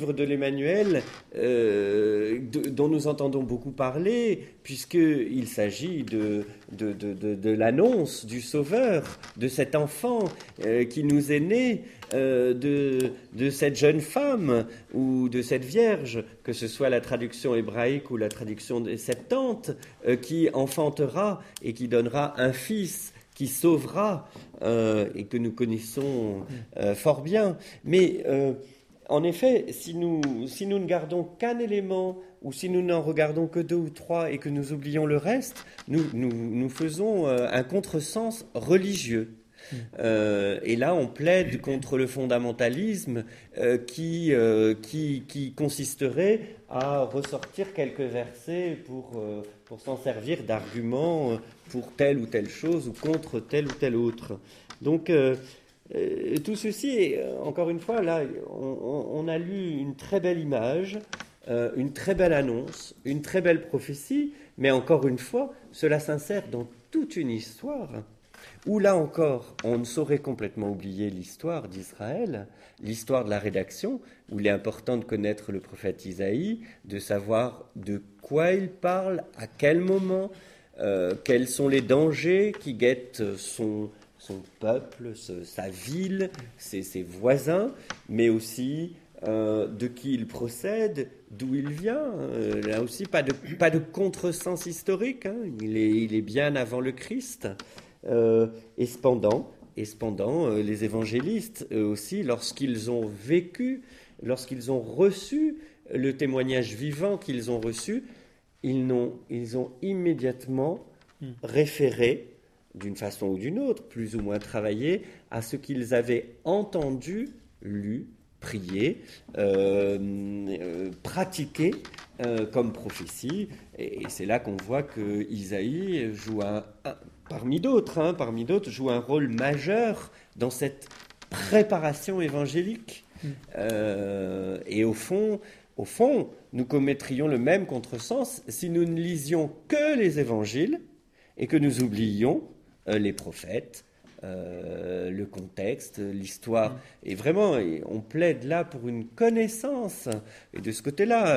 dont nous entendons beaucoup parler, puisqu'il s'agit de l'annonce du Sauveur, de cet enfant qui nous est né, de cette jeune femme ou de cette Vierge, que ce soit la traduction hébraïque ou la traduction des Septante, qui enfantera et qui donnera un fils, qui sauvera, et que nous connaissons fort bien. Mais en effet, si nous ne gardons qu'un élément, ou si nous n'en regardons que 2 ou 3 et que nous oublions le reste, nous faisons un contresens religieux. Et là, on plaide contre le fondamentalisme qui consisterait à ressortir quelques versets pour s'en servir d'argument pour telle ou telle chose ou contre telle ou telle autre. Donc, tout ceci, encore une fois, là, on a lu une très belle image, une très belle annonce, une très belle prophétie, mais encore une fois, cela s'insère dans toute une histoire où, là encore, on ne saurait complètement oublier l'histoire d'Israël, l'histoire de la rédaction, où il est important de connaître le prophète Isaïe, de savoir de quoi il parle, à quel moment, quels sont les dangers qui guettent son peuple, sa ville, ses voisins, mais aussi de qui il procède, d'où il vient. Là aussi, pas de contresens historique, hein. Il est bien avant le Christ. Et cependant, les évangélistes, eux aussi, lorsqu'ils ont vécu, lorsqu'ils ont reçu le témoignage vivant qu'ils ont reçu, ils ont immédiatement référé, d'une façon ou d'une autre, plus ou moins travaillé, à ce qu'ils avaient entendu, lu, prié, pratiqué comme prophétie. Et c'est là qu'on voit que Isaïe joue parmi d'autres, joue un rôle majeur dans cette préparation évangélique. Et au fond, nous commettrions le même contresens si nous ne lisions que les évangiles et que nous oublions les prophètes, le contexte, l'histoire. Et vraiment, on plaide là pour une connaissance. Et de ce côté-là,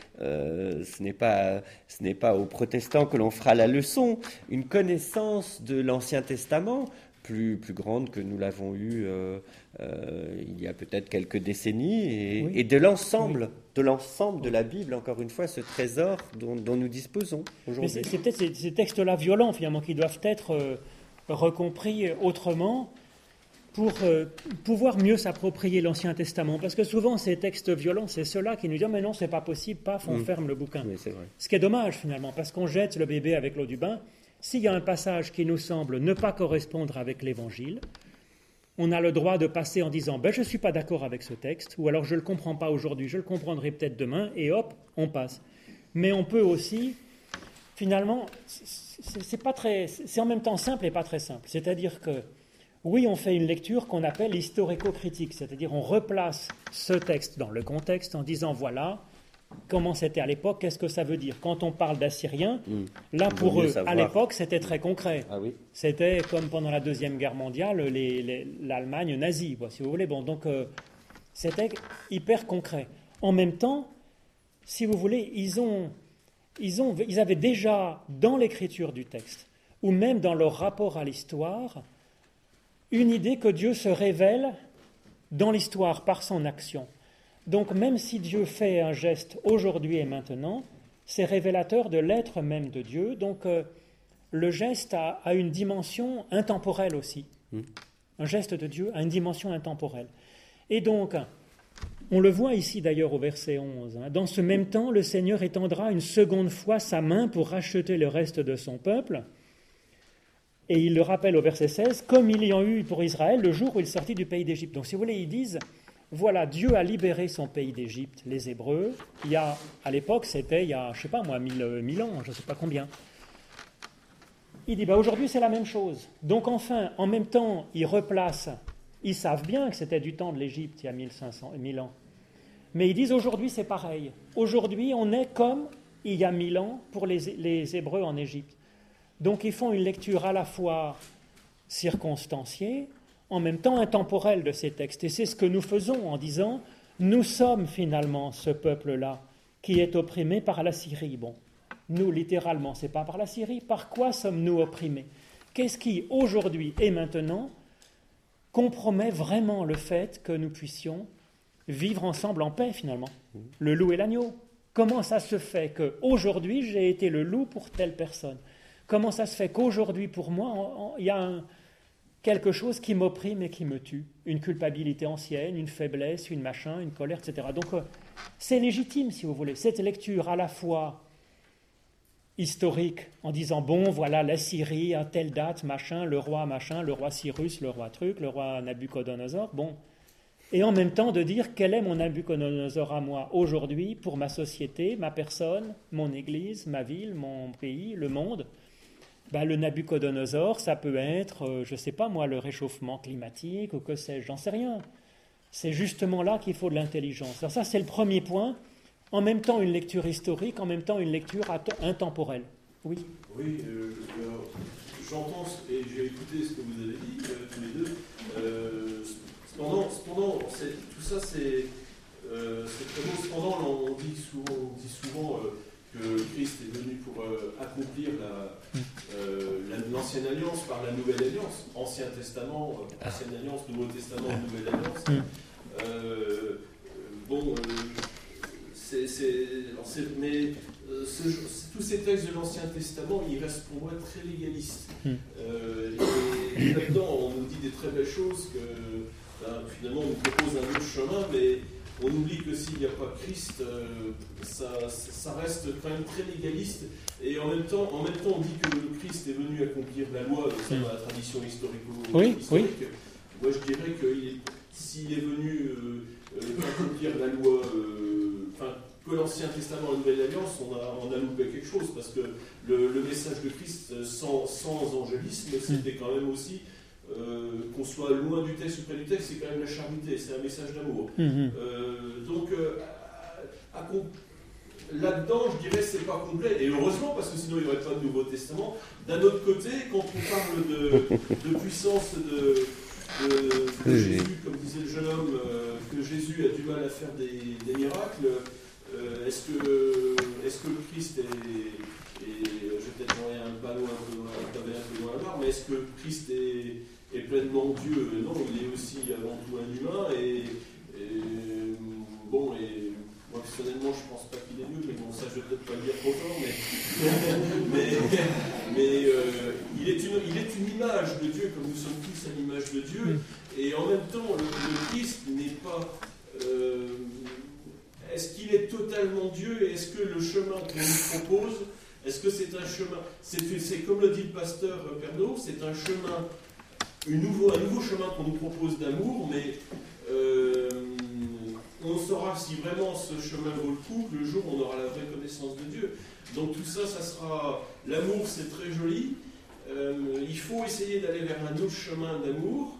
ce n'est pas aux protestants que l'on fera la leçon. Une connaissance de l'Ancien Testament plus grande que nous l'avons eue il y a peut-être quelques décennies, et de l'ensemble de la Bible, encore une fois, ce trésor dont nous disposons aujourd'hui. Mais c'est peut-être ces textes-là violents, finalement, qui doivent être recompris autrement pour pouvoir mieux s'approprier l'Ancien Testament. Parce que souvent, ces textes violents, c'est ceux-là qui nous disent « mais non, c'est pas possible, paf, on ferme le bouquin Oui, c'est vrai. » Ce qui est dommage, finalement, parce qu'on jette le bébé avec l'eau du bain. S'il y a un passage qui nous semble ne pas correspondre avec l'Évangile, on a le droit de passer en disant « je ne suis pas d'accord avec ce texte » ou alors « je ne le comprends pas aujourd'hui, je le comprendrai peut-être demain » et hop, on passe. Mais on peut aussi, finalement, c'est en même temps simple et pas très simple. C'est-à-dire que, oui, on fait une lecture qu'on appelle historico-critique, c'est-à-dire on replace ce texte dans le contexte en disant « voilà ». Comment c'était à l'époque, qu'est-ce que ça veut dire? Quand on parle d'Assyriens, là pour eux, à l'époque, c'était très concret. Ah oui. C'était comme pendant la Deuxième Guerre mondiale, l'Allemagne nazie, si vous voulez. Bon, donc, c'était hyper concret. En même temps, si vous voulez, ils avaient déjà, dans l'écriture du texte, ou même dans leur rapport à l'histoire, une idée que Dieu se révèle dans l'histoire par son action. Donc même si Dieu fait un geste aujourd'hui et maintenant, c'est révélateur de l'être même de Dieu. Donc le geste a une dimension intemporelle aussi. Un geste de Dieu a une dimension intemporelle. Et donc, on le voit ici d'ailleurs au verset 11. Dans ce même temps, le Seigneur étendra une seconde fois sa main pour racheter le reste de son peuple. Et il le rappelle au verset 16, comme il y en eut pour Israël le jour où il sortit du pays d'Égypte. Donc si vous voulez, ils disent... Voilà, Dieu a libéré son pays d'Égypte, les Hébreux. À l'époque, c'était il y a, je ne sais pas moi, 1000 ans, je ne sais pas combien. Il dit, aujourd'hui c'est la même chose. Donc enfin, en même temps, ils replacent, ils savent bien que c'était du temps de l'Égypte il y a 1000 ans. Mais ils disent, aujourd'hui c'est pareil. Aujourd'hui, on est comme il y a 1000 ans pour les Hébreux en Égypte. Donc ils font une lecture à la fois circonstanciée, en même temps intemporel de ces textes. Et c'est ce que nous faisons en disant, nous sommes finalement ce peuple-là qui est opprimé par la Syrie. Bon, nous, littéralement, ce n'est pas par la Syrie. Par quoi sommes-nous opprimés? Qu'est-ce qui, aujourd'hui et maintenant, compromet vraiment le fait que nous puissions vivre ensemble en paix, finalement? Le loup et l'agneau. Comment ça se fait qu'aujourd'hui, j'ai été le loup pour telle personne? Comment ça se fait qu'aujourd'hui, pour moi, il y a quelque chose qui m'opprime et qui me tue, une culpabilité ancienne, une faiblesse, une machin, une colère, etc. Donc c'est légitime, si vous voulez, cette lecture à la fois historique, en disant, bon, voilà, la Syrie, à telle date, machin, le roi Cyrus, le roi truc, le roi Nabucodonosor, bon, et en même temps de dire, quel est mon Nabucodonosor à moi aujourd'hui, pour ma personne, mon église, ma ville, mon pays, le monde. Le Nabucodonosor, ça peut être, je ne sais pas moi, le réchauffement climatique ou que sais-je, j'en sais rien. C'est justement là qu'il faut de l'intelligence. Alors ça, c'est le premier point. En même temps, une lecture historique, en même temps, une lecture intemporelle. Oui. Oui, j'entends et j'ai écouté ce que vous avez dit, tous les deux. Cependant, tout ça, c'est très beau. Cependant, on dit souvent que Christ est venu pour accomplir l'ancienne alliance par la nouvelle alliance, Ancien Testament, Ancienne alliance, Nouveau Testament, Nouvelle alliance. tous ces textes de l'Ancien Testament, ils restent pour moi très légalistes. Et là-dedans, on nous dit des très belles choses, que finalement on nous propose un autre chemin, mais on oublie que s'il n'y a pas Christ, ça reste quand même très légaliste. Et en même temps, on dit que le Christ est venu accomplir la loi, ça dans la tradition historique. Oui. Moi je dirais que s'il est venu accomplir la loi, que l'Ancien Testament et la Nouvelle Alliance, on a loupé quelque chose, parce que le message de Christ sans angélisme, c'était quand même aussi, qu'on soit loin du texte ou près du texte, c'est quand même la charité, c'est un message d'amour. Donc, là-dedans, je dirais, c'est pas complet, et heureusement, parce que sinon il n'y aurait pas de Nouveau Testament. D'un autre côté, quand on parle de puissance de Jésus, comme disait le jeune homme, que Jésus a du mal à faire des miracles, est-ce que le Christ je vais peut-être envoyer un ballon un peu loin la barre, mais est-ce que Christ est pleinement Dieu? Non, il est aussi avant tout un humain, et moi personnellement je pense pas qu'il est Dieu, mais bon, ça je vais peut-être pas le dire trop fort, mais il est une image de Dieu, comme nous sommes tous à l'image de Dieu, et en même temps le Christ n'est pas... est-ce qu'il est totalement Dieu, et est-ce que le chemin qu'on nous propose, est-ce que c'est un chemin, c'est comme le dit le pasteur Pernaut, c'est un chemin, un nouveau chemin qu'on nous propose d'amour, mais on saura si vraiment ce chemin vaut le coup le jour où on aura la vraie connaissance de Dieu. Donc tout ça, ça sera... L'amour, c'est très joli. Il faut essayer d'aller vers un autre chemin d'amour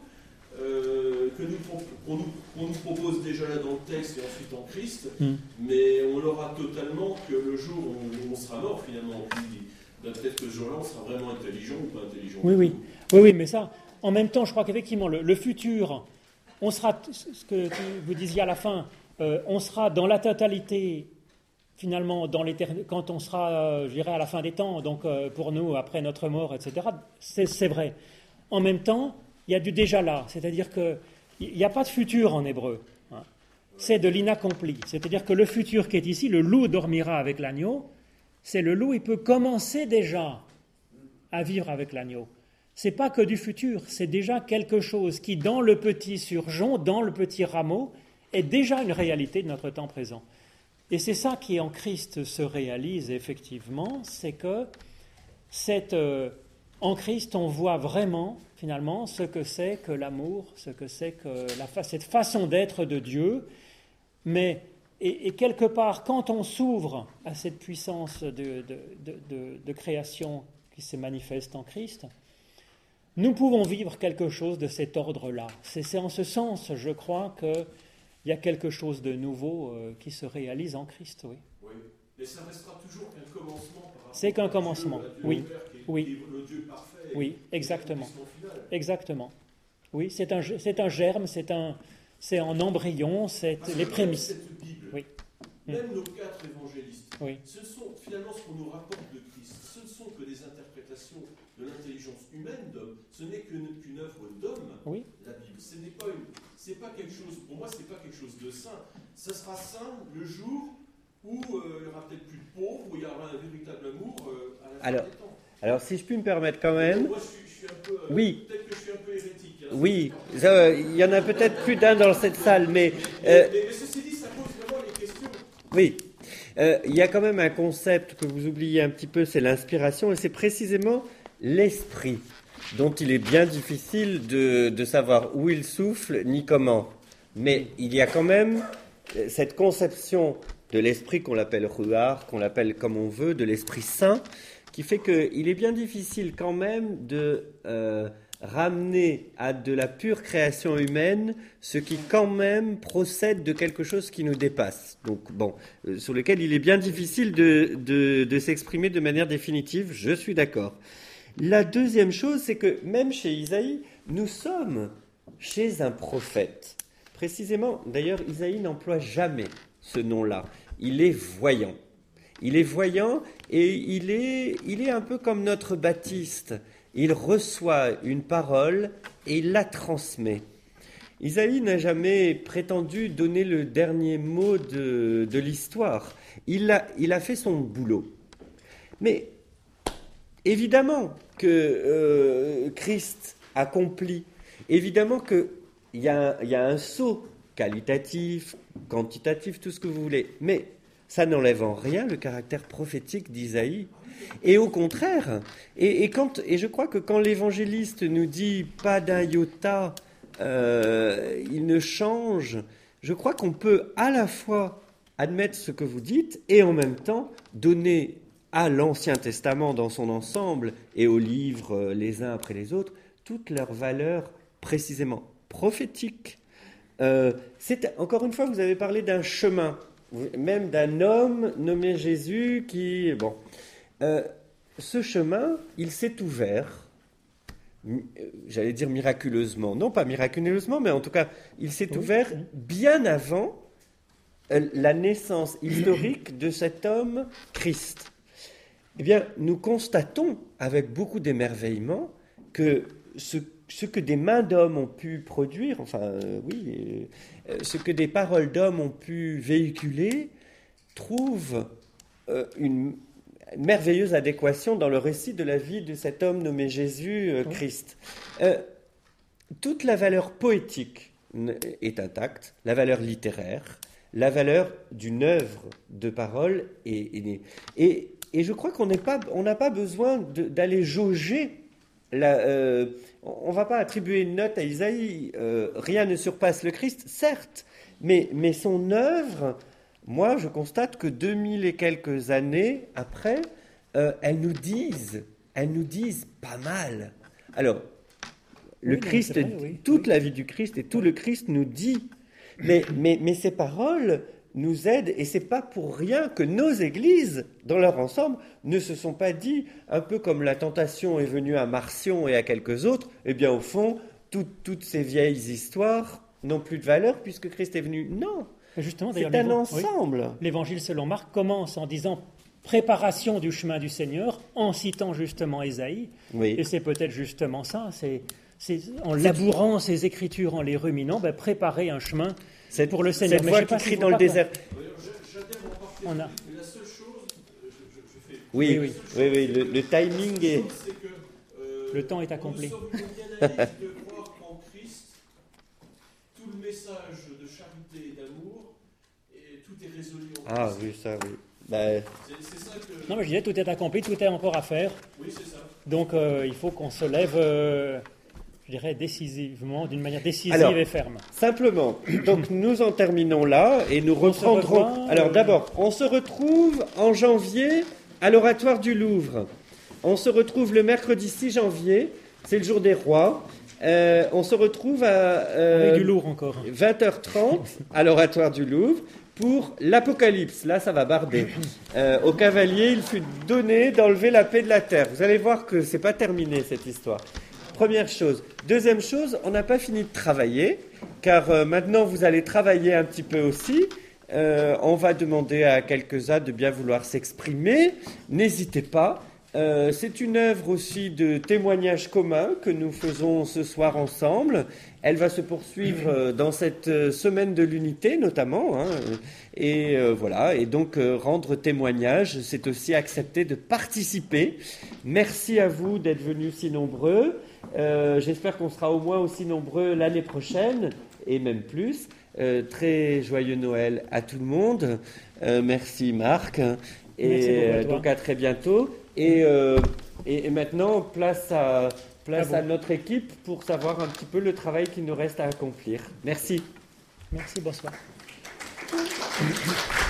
qu'on nous propose déjà là dans le texte et ensuite en Christ, mais on l'aura totalement que le jour où on sera mort finalement. Peut-être que ce jour-là, on sera vraiment intelligent ou pas intelligent. Oui, mais ça, en même temps, je crois qu'effectivement, le futur, on sera, ce que vous disiez à la fin, on sera dans la totalité, finalement, quand on sera, je dirais, à la fin des temps, donc pour nous, après notre mort, etc., c'est vrai. En même temps, il y a du déjà là, c'est-à-dire qu'il n'y a pas de futur en hébreu. Hein. C'est de l'inaccompli. C'est-à-dire que le futur qui est ici, le loup dormira avec l'agneau, c'est le loup, il peut commencer déjà à vivre avec l'agneau. Ce n'est pas que du futur, c'est déjà quelque chose qui, dans le petit surgeon, dans le petit rameau, est déjà une réalité de notre temps présent. Et c'est ça qui, en Christ, se réalise effectivement, c'est que en Christ, on voit vraiment, finalement, ce que c'est que l'amour, ce que c'est que cette façon d'être de Dieu. Mais, et quelque part, quand on s'ouvre à cette puissance de création qui se manifeste en Christ, nous pouvons vivre quelque chose de cet ordre-là. C'est en ce sens, je crois, qu'il y a quelque chose de nouveau qui se réalise en Christ, oui. Oui, mais ça restera toujours qu'un commencement. C'est qu'un commencement, oui. Oui. Le Dieu parfait. Oui, exactement. Exactement. Oui, c'est un germe, c'est en embryon, c'est les prémices. Cette Bible, oui. Même nos 4 évangélistes, oui. Ce sont finalement ce qu'on nous rapporte de Christ. Ce ne sont que des interprétations de l'intelligence humaine d'homme. Ce n'est qu'une œuvre d'homme, oui. La Bible. C'est pas quelque chose, pour moi, c'est pas quelque chose de saint. Ça sera saint le jour où il y aura peut-être plus de pauvres, où il y aura un véritable amour à la fin des temps. Alors, si je puis me permettre quand même... Moi, je suis un peu... oui. Peut-être que je suis un peu hérétique. Hein, oui, il y en a peut-être plus d'un dans cette salle, mais ceci dit, ça pose vraiment les questions. Oui. Il y a quand même un concept que vous oubliez un petit peu, c'est l'inspiration, et c'est précisément l'esprit, dont il est bien difficile de savoir où il souffle, ni comment. Mais il y a quand même cette conception de l'esprit qu'on l'appelle ruach, qu'on l'appelle comme on veut, de l'esprit saint, qui fait qu'il est bien difficile quand même de ramener à de la pure création humaine ce qui quand même procède de quelque chose qui nous dépasse. Donc bon, sur lequel il est bien difficile de s'exprimer de manière définitive, je suis d'accord. La deuxième chose, c'est que même chez Isaïe, nous sommes chez un prophète. Précisément, d'ailleurs, Isaïe n'emploie jamais ce nom-là. Il est voyant. Il est voyant et il est un peu comme notre Baptiste. Il reçoit une parole et il la transmet. Isaïe n'a jamais prétendu donner le dernier mot de l'histoire. Il a fait son boulot. Mais évidemment que Christ accomplit, évidemment qu'il y a un saut qualitatif, quantitatif, tout ce que vous voulez, mais ça n'enlève en rien le caractère prophétique d'Isaïe. Et au contraire, et je crois que quand l'évangéliste nous dit pas d'un iota, il ne change, je crois qu'on peut à la fois admettre ce que vous dites et en même temps donner à l'Ancien Testament dans son ensemble et aux livres les uns après les autres toute leur valeur précisément prophétique. Encore une fois, vous avez parlé d'un chemin, même d'un homme nommé Jésus qui... Bon, ce chemin, il s'est ouvert, j'allais dire miraculeusement, non pas miraculeusement, mais en tout cas, il s'est ouvert bien avant la naissance historique de cet homme Christ. Eh bien, nous constatons avec beaucoup d'émerveillement que ce que des mains d'hommes ont pu produire, ce que des paroles d'hommes ont pu véhiculer, trouve une merveilleuse adéquation dans le récit de la vie de cet homme nommé Jésus Christ. Toute la valeur poétique est intacte, la valeur littéraire, la valeur d'une œuvre de parole et je crois qu'on n'a pas besoin d'aller jauger. On ne va pas attribuer une note à Isaïe. Rien ne surpasse le Christ, certes, mais son œuvre, moi je constate que 2000 et quelques années après, elles nous disent pas mal. Alors, le Christ, toute la vie du Christ et tout le Christ nous dit, mais ces paroles nous aident, et c'est pas pour rien que nos églises, dans leur ensemble, ne se sont pas dit, un peu comme la tentation est venue à Marcion et à quelques autres, eh bien au fond, toutes ces vieilles histoires n'ont plus de valeur puisque Christ est venu. Non, justement, c'est un ensemble. Oui. L'évangile selon Marc commence en disant préparation du chemin du Seigneur, en citant justement Ésaïe, et c'est peut-être justement ça, c'est en labourant ces écritures, en les ruminant, préparer un chemin pour le Seigneur. Cette voix qui crie dans le désert. On a... La seule chose, je fais... Oui, le timing est... C'est que, le temps est accompli. Nous sommes bien naïfs de croire qu'en Christ, tout le message de charité et d'amour, et tout est résolu en Christ. Ah oui, ça, oui. C'est ça que... Non, mais je disais, tout est accompli, tout est encore à faire. Oui, c'est ça. Donc, il faut qu'on se lève... je dirais décisivement, d'une manière décisive et ferme. Simplement, donc nous en terminons là et nous reprendrons. Alors d'abord, on se retrouve en janvier à l'Oratoire du Louvre. On se retrouve le mercredi 6 janvier, c'est le jour des rois. On se retrouve à du lourd encore. 20h30 à l'Oratoire du Louvre pour l'Apocalypse. Là, ça va barder. Au cavalier, il fut donné d'enlever la paix de la terre. Vous allez voir que c'est pas terminé cette histoire. Première chose. Deuxième chose, on n'a pas fini de travailler, car maintenant vous allez travailler un petit peu aussi. On va demander à quelques-uns de bien vouloir s'exprimer. N'hésitez pas. C'est une œuvre aussi de témoignage commun que nous faisons ce soir ensemble. Elle va se poursuivre dans cette semaine de l'unité notamment. Et voilà. Et donc rendre témoignage, c'est aussi accepter de participer. Merci à vous d'être venus si nombreux. J'espère qu'on sera au moins aussi nombreux l'année prochaine et même plus. Très joyeux Noël à tout le monde. Merci Marc. Et donc à très bientôt. Et maintenant, place à notre équipe pour savoir un petit peu le travail qu'il nous reste à accomplir. Merci. Merci, bonsoir.